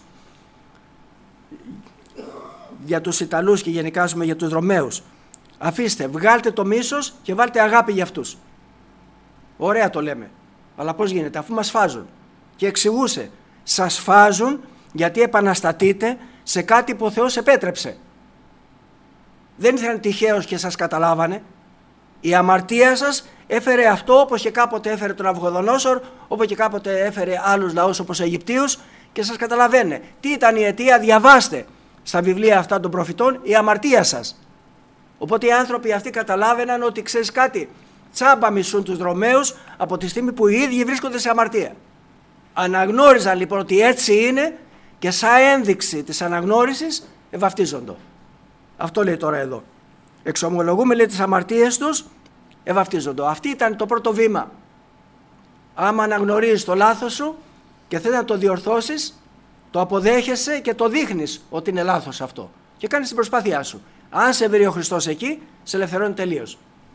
S1: για τους Ιταλούς και γενικά για τους Ρωμαίους. Αφήστε, βγάλτε το μίσος και βάλτε αγάπη για αυτούς. Ωραία το λέμε. Αλλά πώς γίνεται, αφού μας φάζουν. Και εξηγούσε, σας φάζουν γιατί επαναστατείτε σε κάτι που ο Θεός επέτρεψε. Δεν ήθελαν τυχαίως και σας καταλάβανε. Η αμαρτία σας έφερε αυτό, όπως και κάποτε έφερε τον Ναβουχοδονόσορ, όπως και κάποτε έφερε άλλους λαούς όπως οι Αιγυπτίους, και σας καταλαβαίνετε. Τι ήταν η αιτία, διαβάστε στα βιβλία αυτά των προφητών, η αμαρτία σας. Οπότε οι άνθρωποι αυτοί καταλάβαιναν ότι, ξέρεις κάτι, τσάμπα μισούν τους Ρωμαίους από τη στιγμή που οι ίδιοι βρίσκονται σε αμαρτία. Αναγνώριζαν λοιπόν ότι έτσι είναι και σαν ένδειξη της αναγνώρισης ευαυτίζονται. Αυτό λέει τώρα εδώ. Εξομολογούμε, λέει, τις αμαρτίες τους, ευαυτίζονται. Αυτή ήταν το πρώτο βήμα. Άμα αναγνωρίζεις το λάθος σου και θέλεις να το διορθώσεις, το αποδέχεσαι και το δείχνεις ότι είναι λάθος αυτό. Και κάνεις την προσπάθειά σου. Αν σε βρει ο Χριστός εκεί, σε ελευθερώνει τελείως.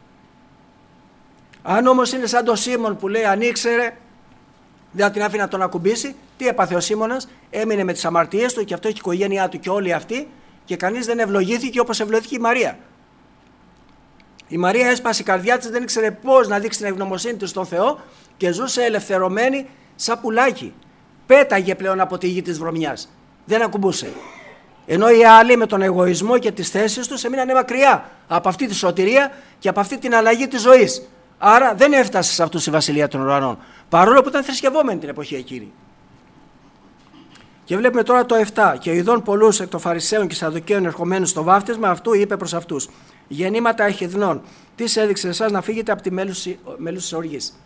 S1: Αν όμως είναι σαν το Σίμων που λέει αν ήξερε, δεν την άφηνε να τον ακουμπήσει, τι έπαθε ο Σίμωνας, έμεινε με τις αμαρτίες του και αυτό έχει η οικογένειά του και όλοι αυτοί, και κανείς δεν ευλογήθηκε όπως ευλογήθηκε η Μαρία. Η Μαρία έσπασε η καρδιά της, δεν ήξερε πώς να δείξει την ευγνωμοσύνη της στον Θεό και ζούσε ελευθερωμένη σαν πουλάκι. Πέταγε πλέον από τη γη της βρωμιάς. Δεν ακουμπούσε. Ενώ οι άλλοι με τον εγωισμό και τις θέσεις τους έμειναν μακριά από αυτή τη σωτηρία και από αυτή την αλλαγή της ζωής. Άρα δεν έφτασε σε αυτούς η βασιλεία των ουρανών. Παρόλο που ήταν θρησκευόμενη την εποχή εκείνη. Και βλέπουμε τώρα το 7. Και ειδών πολλούς εκ των Φαρισαίων και Σαδδουκαίων ερχομένους στο βάφτισμα αυτού είπε προς αυτούς: γεννήματα εχιδνών, τι έδειξε εσάς να φύγετε από τη μέλους της οργής.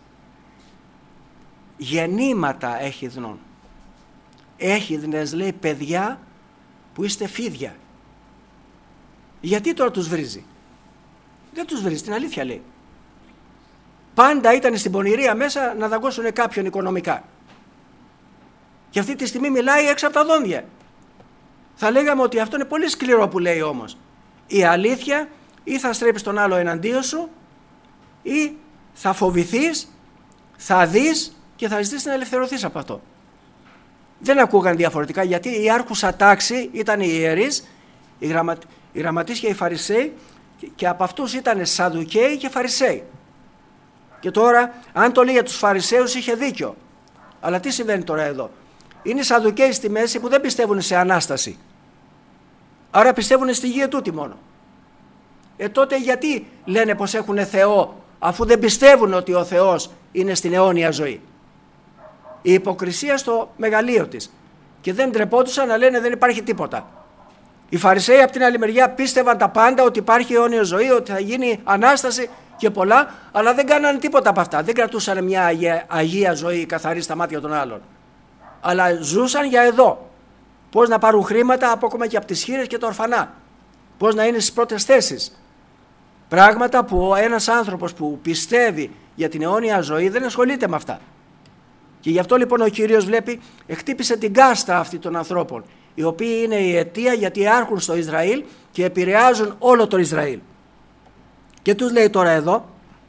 S1: Γεννήματα εχιδνών. Έχιδνες, λέει, παιδιά που είστε φίδια. Γιατί τώρα τους βρίζει? Δεν τους βρίζει, την αλήθεια λέει. Πάντα ήταν στην πονηρία μέσα να δαγκώσουν κάποιον οικονομικά. Και αυτή τη στιγμή μιλάει έξω από τα δόντια. Θα λέγαμε ότι αυτό είναι πολύ σκληρό που λέει όμως. Η αλήθεια ή θα στρέψεις τον άλλο εναντίον σου ή θα φοβηθείς, θα δεις και θα ζητήσεις να ελευθερωθείς από αυτό. Δεν ακούγαν διαφορετικά, γιατί η άρχουσα τάξη ήταν οι ιερείς, οι γραμματείς και οι Φαρισαίοι, και από αυτούς ήταν Σαδδουκαίοι και Φαρισαίοι. Και τώρα αν το λέει για τους Φαρισαίους είχε δίκιο. Αλλά τι συμβαίνει τώρα εδώ? Είναι οι Σαδδουκαίοι στη μέση που δεν πιστεύουν σε Ανάσταση. Άρα πιστεύουν στη γη ετούτη μόνο. Τότε γιατί λένε πως έχουν Θεό, αφού δεν πιστεύουν ότι ο Θεός είναι στην αιώνια ζωή? Η υποκρισία στο μεγαλείο της. Και δεν ντρεπόντουσαν να λένε δεν υπάρχει τίποτα. Οι Φαρισαίοι από την άλλη μεριά πίστευαν τα πάντα, ότι υπάρχει αιώνια ζωή, ότι θα γίνει Ανάσταση και πολλά, αλλά δεν κάνανε τίποτα από αυτά. Δεν κρατούσαν μια αγία ζωή καθαρή στα μάτια των άλλων. Αλλά ζούσαν για εδώ. Πώς να πάρουν χρήματα ακόμα και από τις χήρες και τα ορφανά. Πώς να είναι στις πρώτες θέσεις. Πράγματα που ένας άνθρωπος που πιστεύει για την αιώνια ζωή δεν ασχολείται με αυτά. Και γι' αυτό λοιπόν ο Κύριος βλέπει, χτύπησε την κάστα αυτή των ανθρώπων. οι οποίοι είναι η αιτία γιατί άρχουν στο Ισραήλ και επηρεάζουν όλο το Ισραήλ. Και τους λέει τώρα εδώ,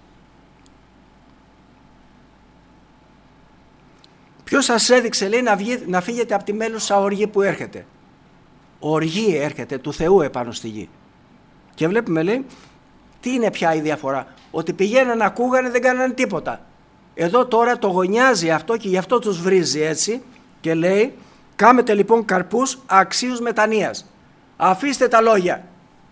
S1: ποιος σας έδειξε, λέει, να φύγετε από τη μέλουσα οργή που έρχεται. Οργή έρχεται του Θεού επάνω στη γη. Και βλέπουμε, λέει, τι είναι πια η διαφορά. Ότι πηγαίναν, ακούγανε, δεν κάνανε τίποτα. Εδώ τώρα το γωνιάζει αυτό και γι' αυτό τους βρίζει έτσι και λέει, κάμετε λοιπόν καρπούς αξίους μετανοίας. Αφήστε τα λόγια.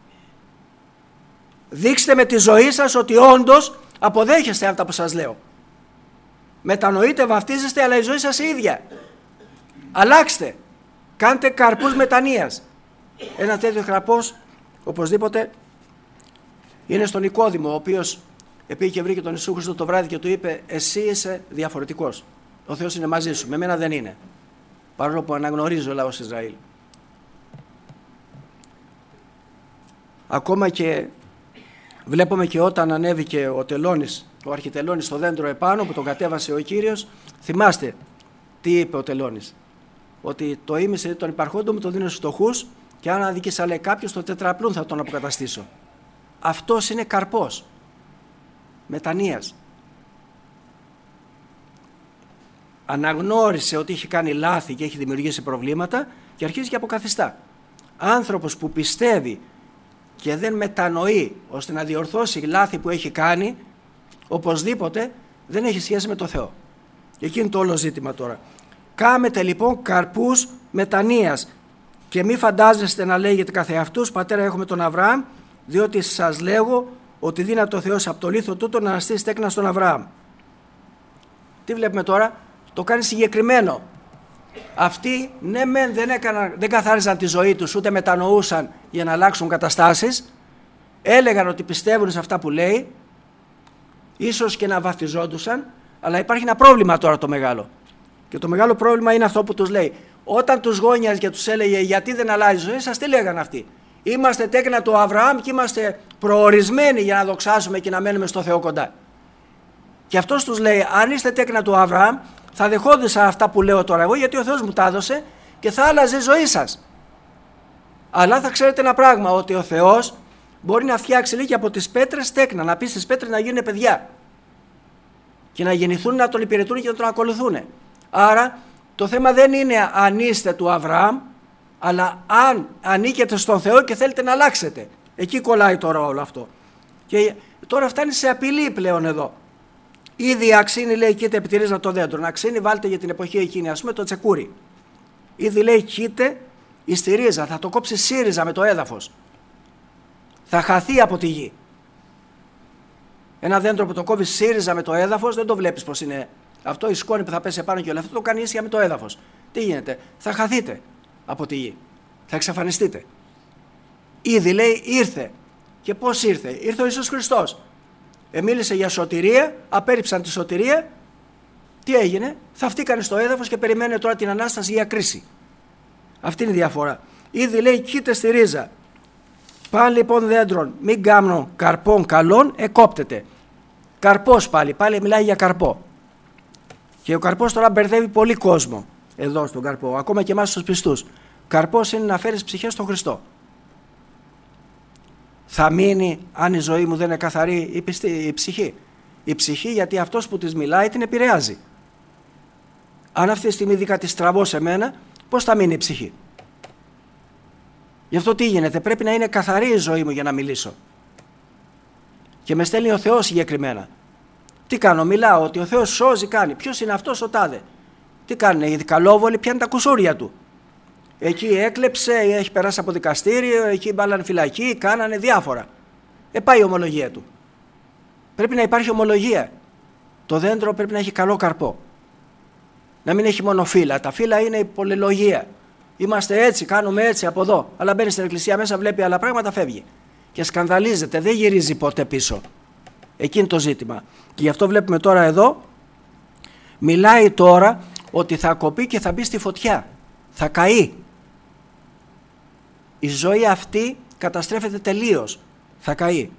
S1: Δείξτε με τη ζωή σας ότι όντως αποδέχεστε αυτά που σας λέω. Μετανοείτε, βαφτίζεστε, αλλά η ζωή σας η ίδια. Αλλάξτε. Κάντε καρπούς μετανοίας. Ένα τέτοιο καρπός οπωσδήποτε είναι στον Νικόδημο, ο οποίος πήγε και βρήκε τον Ιησού Χριστό το βράδυ και του είπε, εσύ είσαι διαφορετικός. Ο Θεός είναι μαζί σου, με μένα δεν είναι. Παρόλο που αναγνωρίζει ο λαός Ισραήλ. Ακόμα και βλέπουμε και όταν ανέβηκε ο τελώνης, ο αρχιτελώνης στο δέντρο επάνω που τον κατέβασε ο Κύριος, θυμάστε τι είπε ο τελώνης. Ότι το ήμισε των υπαρχόντων μου το δίνω στους φτωχούς και αν αδικήσα, λέει, κάποιος, το τετραπλούν θα τον αποκαταστήσω. Αυτός είναι καρπός μετανοίας. Αναγνώρισε ότι έχει κάνει λάθη και έχει δημιουργήσει προβλήματα και αρχίζει και αποκαθιστά. Άνθρωπος που πιστεύει και δεν μετανοεί ώστε να διορθώσει λάθη που έχει κάνει, οπωσδήποτε δεν έχει σχέση με το Θεό. Και εκεί είναι το όλο ζήτημα τώρα. Κάμετε λοιπόν καρπούς μετανοίας και μη φαντάζεστε να λέγετε καθεαυτούς, πατέρα έχουμε τον Αβραάμ, διότι σας λέγω ότι δύνατο ο Θεός από το λίθο τούτο να αναστήσει τέκνα στον Αβραάμ. Τι βλέπουμε τώρα, το κάνει συγκεκριμένο. Αυτοί ναι μεν δεν καθάριζαν τη ζωή τους, ούτε μετανοούσαν για να αλλάξουν καταστάσεις, έλεγαν ότι πιστεύουν σε αυτά που λέει, ίσως και να βαφτιζόντουσαν, αλλά υπάρχει ένα πρόβλημα τώρα το μεγάλο. Και το μεγάλο πρόβλημα είναι αυτό που τους λέει. Όταν τους γόνιαζε και τους έλεγε γιατί δεν αλλάζει η ζωή σας, τι λέγαν αυτοί? Είμαστε τέκνα του Αβραάμ και είμαστε προορισμένοι για να δοξάσουμε και να μένουμε στο Θεό κοντά. Και αυτός τους λέει, αν είστε τέκνα του Αβραάμ, θα δεχόντουσαν αυτά που λέω τώρα εγώ, γιατί ο Θεός μου τα έδωσε και θα άλλαζε η ζωή σας. Αλλά θα ξέρετε ένα πράγμα, ότι ο Θεός μπορεί να φτιάξει λίγοι από τις πέτρες τέκνα, να πει στις πέτρες να γίνουν παιδιά και να γεννηθούν, να τον υπηρετούν και να τον ακολουθούν. Άρα το θέμα δεν είναι αν είστε του Αβραάμ, αλλά αν ανήκετε στον Θεό και θέλετε να αλλάξετε. Εκεί κολλάει τώρα όλο αυτό. Και τώρα φτάνει σε απειλή πλέον εδώ. Ήδη αξίνη, λέει, κοίτα επιτηρίζα το δέντρο. Αξίνη βάλτε για την εποχή εκείνη, ας πούμε, το τσεκούρι. Ήδη λέει κοίτε εις τη ρίζα, θα το κόψει σύριζα με το έδαφος. Θα χαθεί από τη γη. Ένα δέντρο που το κόβει σύριζα με το έδαφος, δεν το βλέπεις πως είναι αυτό, η σκόνη που θα πέσει επάνω και όλα αυτό, το κάνει ίσια με το έδαφος. Τι γίνεται? Θα χαθείτε από τη γη. Θα εξαφανιστείτε. Ήδη λέει ήρθε. Και πώς ήρθε? Ήρθε ο Ιησούς Χριστός. Μίλησε για σωτηρία, απέρριψαν τη σωτηρία. Τι έγινε? Θαυτήκανε στο έδαφος και περιμένουν τώρα την Ανάσταση για κρίση. Αυτή είναι η διαφορά. Ήδη λέει κοίτε στη ρίζα. Πάλι λοιπόν δέντρων, μην κάνω καρπών καλών, εκόπτεται. Καρπός πάλι μιλάει για καρπό. Και ο καρπός τώρα μπερδεύει πολύ κόσμο εδώ στον καρπό, ακόμα και εμάς τους πιστούς. Καρπός είναι να φέρεις ψυχές στον Χριστό. Θα μείνει αν η ζωή μου δεν είναι καθαρή η ψυχή? Η ψυχή, γιατί αυτός που της μιλάει την επηρεάζει. Αν αυτή τη στιγμή δει κάτι στραβό σε μένα, πώς θα μείνει η ψυχή? Γι' αυτό τι γίνεται? Πρέπει να είναι καθαρή η ζωή μου για να μιλήσω. Και με στέλνει ο Θεός συγκεκριμένα. Τι κάνω? Μιλάω ότι ο Θεός σώζει, κάνει. Ποιος είναι αυτός? Ο τάδε. Τι κάνουν οι καλόβολοι? Πιάνουν τα κουσούρια του. Εκεί έκλεψε, έχει περάσει από δικαστήριο, εκεί μπάλαν φυλακή, κάνανε διάφορα. Πάει η ομολογία του. Πρέπει να υπάρχει ομολογία. Το δέντρο πρέπει να έχει καλό καρπό. Να μην έχει μόνο φύλλα. Τα φύλλα είναι η πολυλογία. Είμαστε έτσι, κάνουμε έτσι από εδώ. Αλλά μπαίνει στην εκκλησία μέσα, βλέπει άλλα πράγματα, φεύγει. Και σκανδαλίζεται, δεν γυρίζει ποτέ πίσω. Εκεί είναι το ζήτημα. Και γι' αυτό βλέπουμε τώρα εδώ, μιλάει τώρα ότι θα κοπεί και θα μπει στη φωτιά. Θα καεί. Η ζωή αυτή καταστρέφεται τελείως. Θα καεί.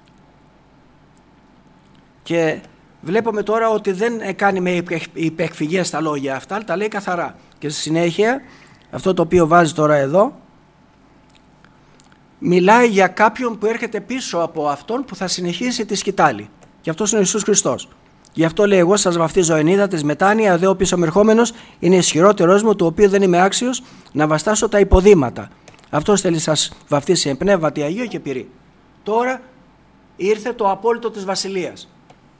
S1: Και βλέπουμε τώρα ότι δεν κάνει με υπεκφυγές τα λόγια αυτά, αλλά τα λέει καθαρά. Και στη συνέχεια αυτό το οποίο βάζει τώρα εδώ, μιλάει για κάποιον που έρχεται πίσω από αυτόν που θα συνεχίσει τη σκητάλη. Και αυτός είναι ο Ιησούς Χριστός. Γι' αυτό λέει: εγώ σας βαφτίζω εν είδα της μετάνοια, δε ο πίσω μερχόμενος είναι ισχυρότερός μου, του οποίου δεν είμαι άξιος να βαστάσω τα υποδήματα. Αυτός θέλει σας βαφτίσει εν πνεύματι Αγίο και πυρί. Τώρα ήρθε το απόλυτο της βασιλείας.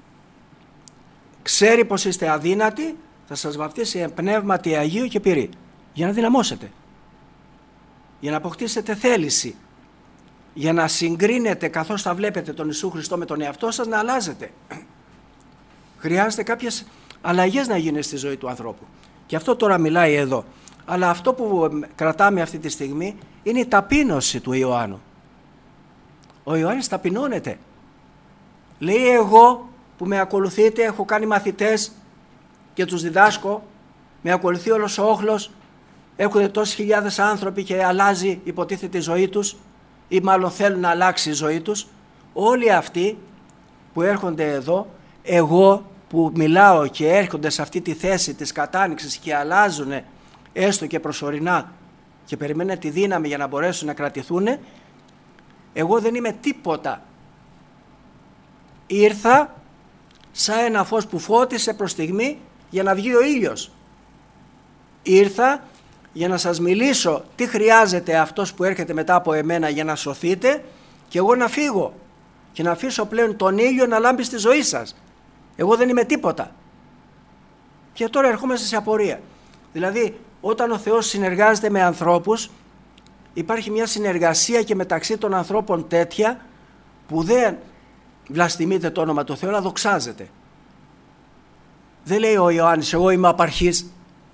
S1: Ξέρει πως είστε αδύνατοι, θα σας βαφτίσει εν πνεύματι Αγίο και πυρί. Για να δυναμώσετε, για να αποκτήσετε θέληση, για να συγκρίνετε καθώς θα βλέπετε τον Ιησού Χριστό με τον εαυτό σας, να αλλάζετε. Χρειάζεται κάποιες αλλαγές να γίνουν στη ζωή του ανθρώπου. Και αυτό τώρα μιλάει εδώ. Αλλά αυτό που κρατάμε αυτή τη στιγμή είναι η ταπείνωση του Ιωάννου. Ο Ιωάννης ταπεινώνεται. Λέει: εγώ που με ακολουθείτε, έχω κάνει μαθητές και τους διδάσκω, με ακολουθεί όλος ο όχλος, έχουν τόσες χιλιάδες άνθρωποι και αλλάζει υποτίθεται η ζωή τους, ή μάλλον θέλουν να αλλάξει η ζωή τους. Όλοι αυτοί που έρχονται εδώ, εγώ που μιλάω και έρχονται σε αυτή τη θέση της κατάνοιξης και αλλάζουν έστω και προσωρινά και περιμένουν τη δύναμη για να μπορέσουν να κρατηθούν, εγώ δεν είμαι τίποτα. Ήρθα σαν ένα φως που φώτισε προς στιγμή για να βγει ο ήλιος. Ήρθα για να σας μιλήσω τι χρειάζεται αυτός που έρχεται μετά από εμένα για να σωθείτε, και εγώ να φύγω και να αφήσω πλέον τον ήλιο να λάμπει στη ζωή σας. Εγώ δεν είμαι τίποτα. Και τώρα ερχόμαστε σε απορία. Δηλαδή, όταν ο Θεός συνεργάζεται με ανθρώπους, υπάρχει μια συνεργασία και μεταξύ των ανθρώπων τέτοια που δεν βλαστημείτε το όνομα του Θεού, αλλά δοξάζεται. Δεν λέει ο Ιωάννης: εγώ είμαι απαρχής,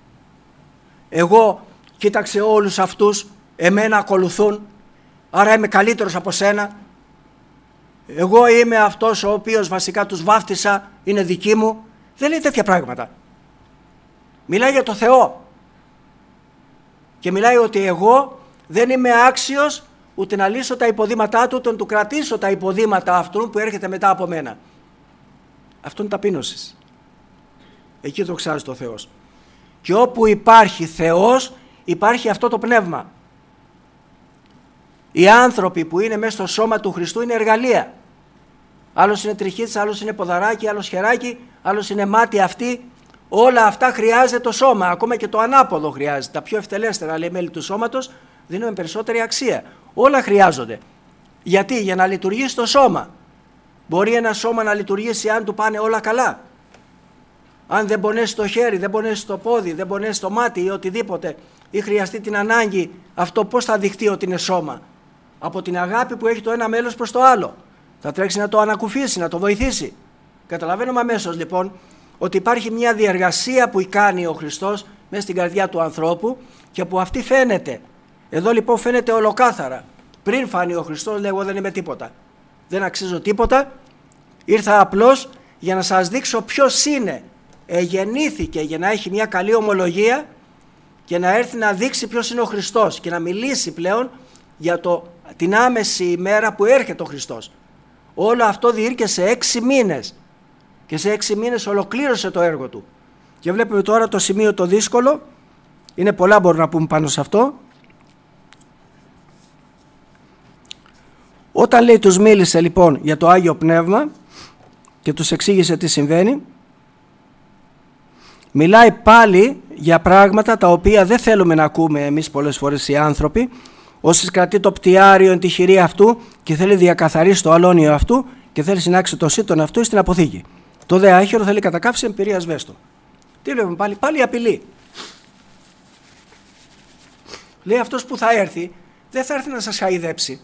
S1: εγώ κοίταξε όλους αυτούς, εμένα ακολουθούν, άρα είμαι καλύτερος από σένα. Εγώ είμαι αυτός ο οποίος βασικά τους βάφτισα, είναι δικοί μου. Δεν λέει τέτοια πράγματα. Μιλάει για το Θεό και μιλάει ότι εγώ δεν είμαι άξιος ούτε να λύσω τα υποδήματά του, ούτε να του κρατήσω τα υποδήματα αυτού που έρχεται μετά από μένα. Αυτό είναι ταπείνωση. Εκεί δοξάζεται ο Θεός. Και όπου υπάρχει Θεός, υπάρχει αυτό το πνεύμα. Οι άνθρωποι που είναι μέσα στο σώμα του Χριστού είναι εργαλεία. Άλλος είναι τριχίτης, άλλος είναι ποδαράκι, άλλος χεράκι, άλλος είναι μάτι αυτή. Όλα αυτά χρειάζεται το σώμα, ακόμα και το ανάποδο χρειάζεται. Τα πιο ευτελέστερα λέει μέλη του σώματος δίνουν περισσότερη αξία. Όλα χρειάζονται. Γιατί? Για να λειτουργήσει το σώμα. Μπορεί ένα σώμα να λειτουργήσει αν του πάνε όλα καλά. Αν δεν πονέσει το χέρι, δεν πονέσει το πόδι, δεν πονέσει το μάτι ή οτιδήποτε, ή χρειαστεί την ανάγκη, αυτό πώς θα δειχτεί ότι είναι σώμα? Από την αγάπη που έχει το ένα μέλος προς το άλλο. Θα τρέξει να το ανακουφίσει, να το βοηθήσει. Καταλαβαίνουμε αμέσως λοιπόν ότι υπάρχει μια διεργασία που κάνει ο Χριστός μέσα στην καρδιά του ανθρώπου και που αυτή φαίνεται. Εδώ λοιπόν φαίνεται ολοκάθαρα. Πριν φάνει ο Χριστός, λέει: εγώ δεν είμαι τίποτα. Δεν αξίζω τίποτα. Ήρθα απλώς για να σας δείξω ποιος είναι. Γεννήθηκε για να έχει μια καλή ομολογία και να έρθει να δείξει ποιος είναι ο Χριστός και να μιλήσει πλέον για την άμεση ημέρα που έρχεται ο Χριστός. Όλο αυτό διήρκεσε 6 μήνες και σε 6 μήνες ολοκλήρωσε το έργο του. Και βλέπουμε τώρα το σημείο το δύσκολο. Είναι πολλά μπορούμε να πούμε πάνω σε αυτό. Όταν λέει τους μίλησε λοιπόν για το Άγιο Πνεύμα και τους εξήγησε τι συμβαίνει, μιλάει πάλι για πράγματα τα οποία δεν θέλουμε να ακούμε εμείς πολλές φορές οι άνθρωποι. Όσοι κρατεί το πτιάριο εν τη χειρή αυτού και θέλει διακαθαρίσει το αλόνιο αυτού και θέλει συνάξει το σύτον αυτού στην αποθήκη. Το δε άχυρο θέλει κατακάψει εμπειρία σβέστο. Τι βλέπουμε πάλι? Πάλι απειλή. Λέει αυτός που θα έρθει δεν θα έρθει να σας χαϊδέψει.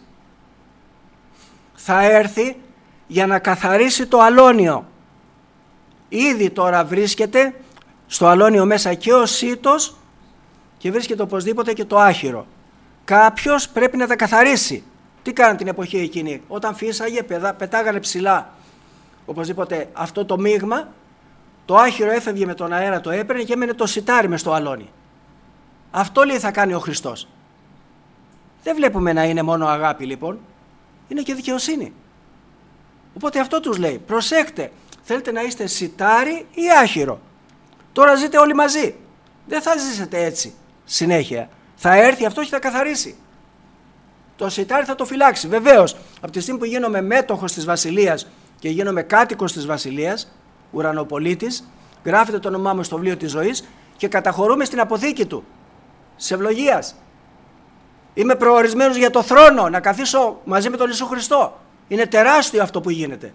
S1: Θα έρθει για να καθαρίσει το αλόνιο. Ήδη τώρα βρίσκεται στο αλόνιο μέσα και ο σύτος και βρίσκεται οπωσδήποτε και το άχυρο. Κάποιος πρέπει να τα καθαρίσει. Τι κάνουν την εποχή εκείνη? Όταν φύσαγε, πετάγανε ψηλά οπωσδήποτε αυτό το μείγμα, το άχυρο έφευγε με τον αέρα, το έπαιρνε και έμενε το σιτάρι μες στο αλόνι. Αυτό λέει θα κάνει ο Χριστός. Δεν βλέπουμε να είναι μόνο αγάπη λοιπόν, είναι και δικαιοσύνη. Οπότε αυτό τους λέει: προσέχτε, θέλετε να είστε σιτάρι ή άχυρο? Τώρα ζείτε όλοι μαζί. Δεν θα ζήσετε έτσι συνέχεια. Θα έρθει αυτός και θα καθαρίσει. Το σιτάρι θα το φυλάξει. Βεβαίως, από τη στιγμή που γίνομαι μέτοχος της βασιλείας και γίνομαι κάτοικος της βασιλείας, ουρανοπολίτης, γράφεται το όνομά μου στο βιβλίο της ζωής και καταχωρούμε στην αποθήκη του, της ευλογίας. Είμαι προορισμένος για το θρόνο, να καθίσω μαζί με τον Ιησού Χριστό. Είναι τεράστιο αυτό που γίνεται.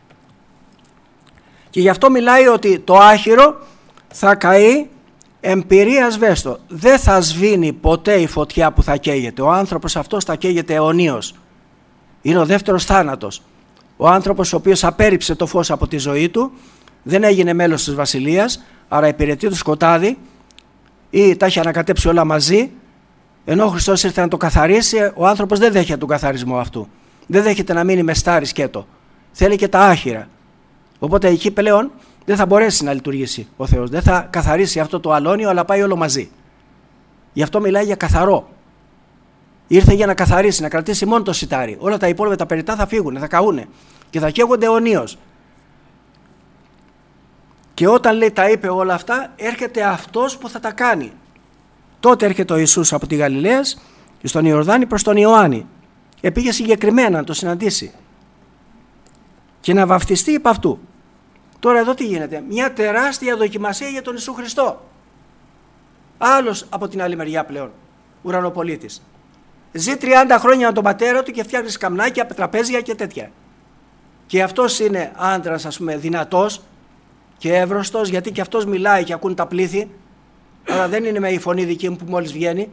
S1: Και γι' αυτό μιλάει ότι το άχυρο θα καεί εμπειρία ασβέστο. Δεν θα σβήνει ποτέ η φωτιά που θα καίγεται. Ο άνθρωπος αυτός θα καίγεται αιωνίως. Είναι ο δεύτερος θάνατος. Ο άνθρωπος ο οποίος απέρριψε το φως από τη ζωή του, δεν έγινε μέλος της βασιλείας, άρα υπηρετεί το σκοτάδι ή τα έχει ανακατέψει όλα μαζί, ενώ ο Χριστός ήρθε να το καθαρίσει. Ο άνθρωπος δεν δέχεται τον καθαρισμό αυτού. Δεν δέχεται να μείνει με στάρι σκέτο. Θέλει και τα άχυρα. Οπότε εκεί πλέον δεν θα μπορέσει να λειτουργήσει ο Θεός. Δεν θα καθαρίσει αυτό το αλόνιο, αλλά πάει όλο μαζί. Γι' αυτό μιλάει για καθαρό. Ήρθε για να καθαρίσει, να κρατήσει μόνο το σιτάρι. Όλα τα υπόλοιπα τα περιττά θα φύγουν, θα καούνε και θα καίγονται αιωνίως. Και όταν λέει τα είπε όλα αυτά, έρχεται αυτός που θα τα κάνει. Τότε έρχεται ο Ιησούς από τη Γαλιλαία στον Ιορδάνη προς τον Ιωάννη. Πήγε συγκεκριμένα να το συναντήσει και να βαφτιστεί υπ' αυτού. Τώρα εδώ τι γίνεται? Μια τεράστια δοκιμασία για τον Ιησού Χριστό. Άλλος από την άλλη μεριά πλέον, ουρανοπολίτης. Ζει 30 χρόνια με τον πατέρα του και φτιάχνει σκαμνάκια, τραπέζια και τέτοια. Και αυτός είναι άντρας, ας πούμε, δυνατός και εύρωστος, γιατί και αυτός μιλάει και ακούν τα πλήθη, αλλά δεν είναι με η φωνή δική μου που μόλις βγαίνει.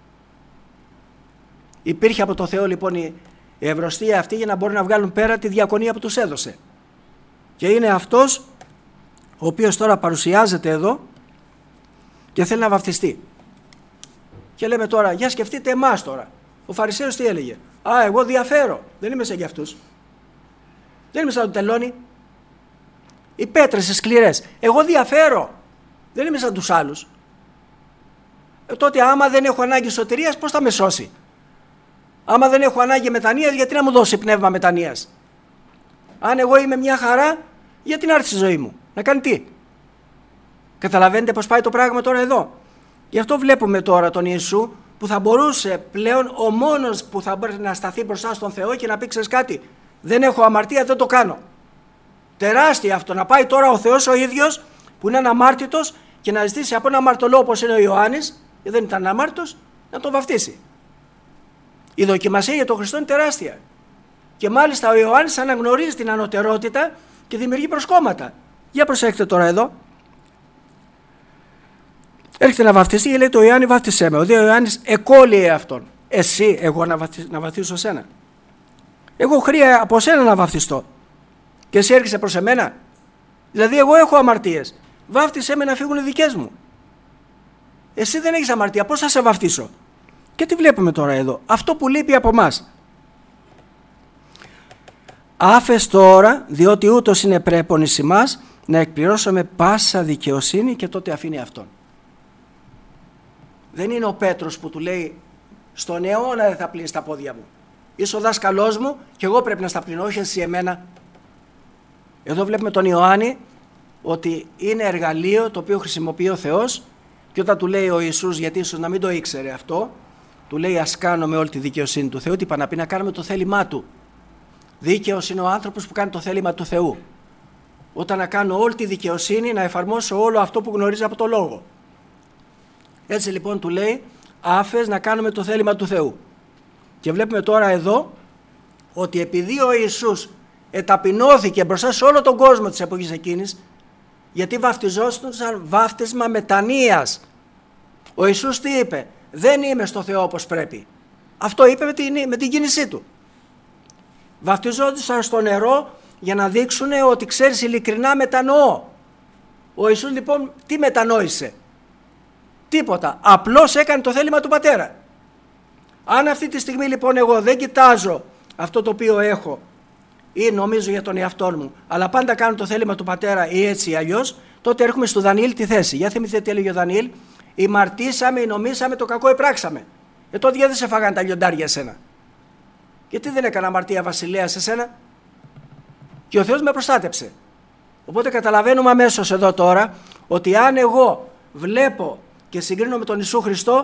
S1: Υπήρχε από το Θεό λοιπόν η ευρωστία αυτή για να μπορούν να βγάλουν πέρα τη διακονία που τους έδωσε. Και είναι αυτός ο οποίος τώρα παρουσιάζεται εδώ και θέλει να βαφτιστεί. Και λέμε τώρα, για σκεφτείτε εμάς τώρα. Ο Φαρισαίος τι έλεγε? Εγώ διαφέρω. Δεν είμαι σαν κι αυτούς. Δεν είμαι σαν τον τελώνη. Οι πέτρες οι σκληρές. Εγώ διαφέρω. Δεν είμαι σαν τους άλλους. Τότε άμα δεν έχω ανάγκη σωτηρίας, πώς θα με σώσει? Άμα δεν έχω ανάγκη μετανοίας, γιατί να μου δώσει πνεύμα μετανοίας? Αν εγώ είμαι μια χαρά, γιατί να έρθει στη ζωή μου? Να κάνει τι? Καταλαβαίνετε πώς πάει το πράγμα τώρα εδώ? Γι' αυτό βλέπουμε τώρα τον Ιησού που θα μπορούσε πλέον ο μόνος που θα μπορεί να σταθεί μπροστά στον Θεό και να πει, ξέρεις κάτι, δεν έχω αμαρτία, δεν το κάνω. Τεράστια αυτό, να πάει τώρα ο Θεός ο ίδιος που είναι αναμάρτητος και να ζητήσει από ένα αμαρτωλό όπως είναι ο Ιωάννης, και δεν ήταν αμάρτητος, να τον βαφτίσει. Η δοκιμασία για τον Χριστό είναι τεράστια. Και μάλιστα ο Ιωάννης αναγνωρίζει την ανωτερότητα και δημιουργεί προσκόμματα. Για προσέξτε τώρα εδώ. Έρχεται να βαφτιστεί και λέει το Ιωάννη, βάφτισέ με. Ο Ιωάννης εκόλυε αυτόν. Εσύ, εγώ να βαφτίσω σένα? Εγώ χρία από σένα να βαφτιστώ. Και εσύ έρχεσαι προς εμένα? Δηλαδή εγώ έχω αμαρτίες. Βάφτισέ με να φύγουν οι δικές μου. Εσύ δεν έχεις αμαρτία, πώς θα σε βαφτίσω? Και τι βλέπουμε τώρα εδώ? Αυτό που λείπει από μας. Άφες τώρα, διότι ούτως είναι πρέπον εις ημάς, να εκπληρώσουμε πάσα δικαιοσύνη, και τότε αφήνει αυτόν. Δεν είναι ο Πέτρος που του λέει στον αιώνα δεν θα πλύνεις τα πόδια μου. Είσαι ο δάσκαλός μου και εγώ πρέπει να στα πλύνω, όχι εσύ εμένα. Εδώ βλέπουμε τον Ιωάννη ότι είναι εργαλείο το οποίο χρησιμοποιεί ο Θεός, και όταν του λέει ο Ιησούς, γιατί ίσως να μην το ήξερε αυτό, του λέει ας κάνουμε όλη τη δικαιοσύνη του Θεού. Τι είπα να πει? Να κάνουμε το θέλημά του. Δίκαιος είναι ο άνθρωπος που κάνει το θέλημα του Θεού. Όταν να κάνω όλη τη δικαιοσύνη, να εφαρμόσω όλο αυτό που γνωρίζει από το Λόγο. Έτσι λοιπόν του λέει άφες να κάνουμε το θέλημα του Θεού. Και βλέπουμε τώρα εδώ ότι επειδή ο Ιησούς εταπεινώθηκε μπροστά σε όλο τον κόσμο της εποχής εκείνης, γιατί βαφτιζόταν σαν βάφτισμα μετανοίας. Ο Ιησούς τι είπε? Δεν είμαι στο Θεό όπως πρέπει. Αυτό είπε με την κίνησή του. Βαφτιζόντουσαν στο νερό για να δείξουν ότι ξέρεις ειλικρινά μετανοώ. Ο Ιησούς λοιπόν τι μετανόησε? Τίποτα. Απλώς έκανε το θέλημα του Πατέρα. Αν αυτή τη στιγμή λοιπόν εγώ δεν κοιτάζω αυτό το οποίο έχω ή νομίζω για τον εαυτό μου, αλλά πάντα κάνω το θέλημα του Πατέρα ή έτσι ή αλλιώς, τότε έρχομαι στο Δανιήλ τη θέση. Για θυμηθείτε τι έλεγε ο Δανιήλ? Ημαρτήσαμε, νομίσαμε, το κακό επράξαμε. Τότε γιατί δεν σε φάγανε τα λιοντάρια εσένα? Γιατί δεν έκανα αμαρτία βασιλέα σε σένα? Και ο Θεός με προστάτεψε. Οπότε καταλαβαίνουμε αμέσως εδώ τώρα ότι αν εγώ βλέπω και συγκρίνω με τον Ιησού Χριστό,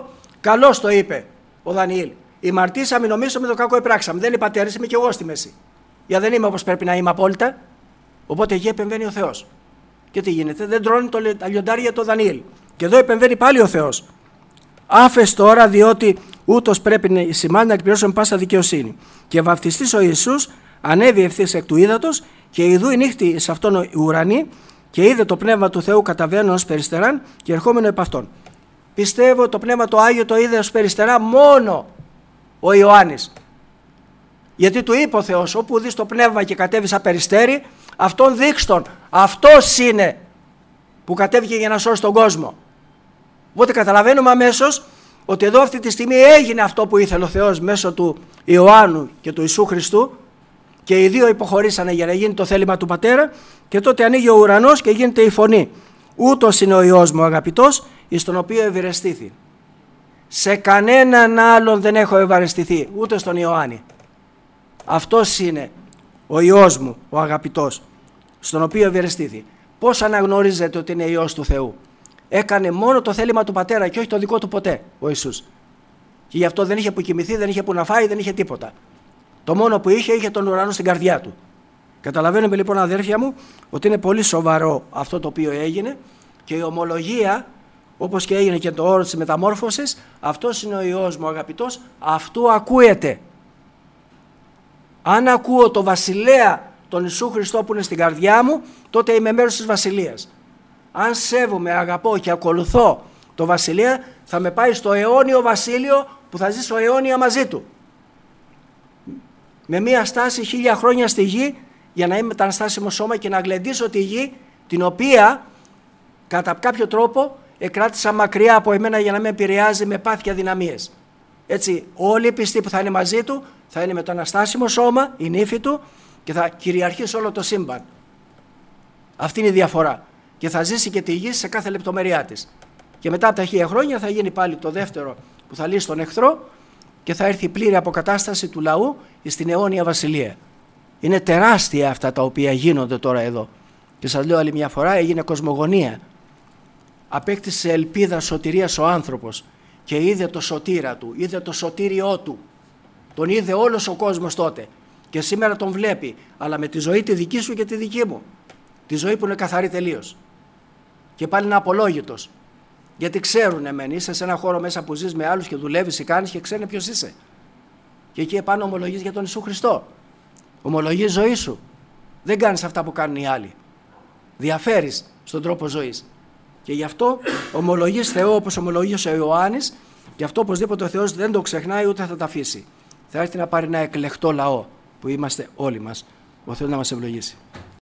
S1: Καλώς το είπε ο Δανιήλ. Ημαρτήσαμε, νομίσαμε, το κακό επράξαμε. Δεν είναι πατέρες, είμαι και εγώ στη μέση. Για δεν είμαι όπως πρέπει να είμαι απόλυτα. Οπότε εκεί επεμβαίνει ο Θεός. Και τι γίνεται, δεν τρώνε τα λιοντάρια το Δανιήλ. Και εδώ επεμβαίνει πάλι ο Θεός. Άφες τώρα, διότι ούτως πρέπει σημάνει να εκπληρώσουμε πάσα δικαιοσύνη. Και βαφτιστής ο Ιησούς ανέβη ευθύς εκ του ύδατος, και ιδού η νύχτη σε αυτόν οι ουρανοί, και είδε το πνεύμα του Θεού καταβαίνουν ως περιστεράν και ερχόμενο επ' αυτόν. Πιστεύω το πνεύμα το Άγιο το είδε ως περιστερά μόνο ο Ιωάννης. Γιατί του είπε ο Θεός, όπου δεις το πνεύμα και κατέβει σαν περιστέρι, αυτόν δείξτον. Αυτός είναι που κατέβηκε για να σώσει τον κόσμο. Οπότε καταλαβαίνουμε αμέσως ότι εδώ αυτή τη στιγμή έγινε αυτό που ήθελε ο Θεός μέσω του Ιωάννου και του Ιησού Χριστού, και οι δύο υποχωρήσανε για να γίνει το θέλημα του Πατέρα, και τότε ανοίγει ο ουρανός και γίνεται η φωνή. Ούτως είναι ο Υιός μου αγαπητός, εις τον οποίο ευηρεστήθη. Σε κανέναν άλλον δεν έχω ευαρεστηθεί, ούτε στον Ιωάννη. Αυτός είναι ο Υιός μου, ο αγαπητός, στον οποίο ευηρεστήθη. Πώς αναγνωρίζετε ότι είναι Υιός του Θεού? Έκανε μόνο το θέλημα του Πατέρα και όχι το δικό του ποτέ ο Ιησούς. Και γι' αυτό δεν είχε που κοιμηθεί, δεν είχε που να φάει, δεν είχε τίποτα. Το μόνο που είχε τον ουρανό στην καρδιά του. Καταλαβαίνουμε λοιπόν, αδέρφια μου, ότι είναι πολύ σοβαρό αυτό το οποίο έγινε, και η ομολογία, όπως και έγινε και το όρο της μεταμόρφωσης, αυτός είναι ο Υιός μου αγαπητός, αυτού ακούεται. Αν ακούω το βασιλέα τον Ιησού Χριστό που είναι στην καρδιά μου, τότε είμαι μέρος της βασιλείας. Αν σέβομαι, αγαπώ και ακολουθώ το βασιλέα, θα με πάει στο αιώνιο βασίλειο που θα ζήσω αιώνια μαζί του. Με μία στάση 1000 χρόνια στη γη, για να είμαι μεταναστάσιμο σώμα και να γλεντήσω τη γη, την οποία κατά κάποιο τρόπο εκράτησα μακριά από εμένα για να με επηρεάζει με πάθη αδυναμίες. Έτσι όλοι οι πιστοί που θα είναι μαζί του θα είναι μεταναστάσιμο σώμα, η νύφη του, και θα κυριαρχήσει όλο το σύμπαν. Αυτή είναι η διαφορά. Και θα ζήσει και τη γη σε κάθε λεπτομεριά της. Και μετά από τα 1000 χρόνια θα γίνει πάλι το δεύτερο που θα λύσει τον εχθρό, και θα έρθει η πλήρη αποκατάσταση του λαού στην αιώνια βασιλεία. Είναι τεράστια αυτά τα οποία γίνονται τώρα εδώ. Και σας λέω άλλη μια φορά, έγινε κοσμογονία. Απέκτησε ελπίδα σωτηρίας ο άνθρωπος και είδε το σωτήρα του, είδε το σωτήριό του. Τον είδε όλος ο κόσμος τότε και σήμερα τον βλέπει, αλλά με τη ζωή τη δική σου και τη δική μου. Τη ζωή που είναι καθαρή τελείως. Και πάλι είναι απολόγητος. Γιατί ξέρουν εμένα, είσαι σε ένα χώρο μέσα που ζεις με άλλους και δουλεύεις ή κάνεις και ξέρουν ποιος είσαι. Και εκεί επάνω ομολογείς για τον Ιησού Χριστό. Ομολογείς ζωή σου. Δεν κάνεις αυτά που κάνουν οι άλλοι. Διαφέρεις στον τρόπο ζωής. Και γι' αυτό ομολογείς Θεό όπως ομολογείς ο Ιωάννης, γι' αυτό οπωσδήποτε ο Θεός δεν το ξεχνάει ούτε θα τα αφήσει. Θα έρθει να πάρει ένα εκλεκτό λαό που είμαστε όλοι μας. Ο Θεός να μας ευλογήσει.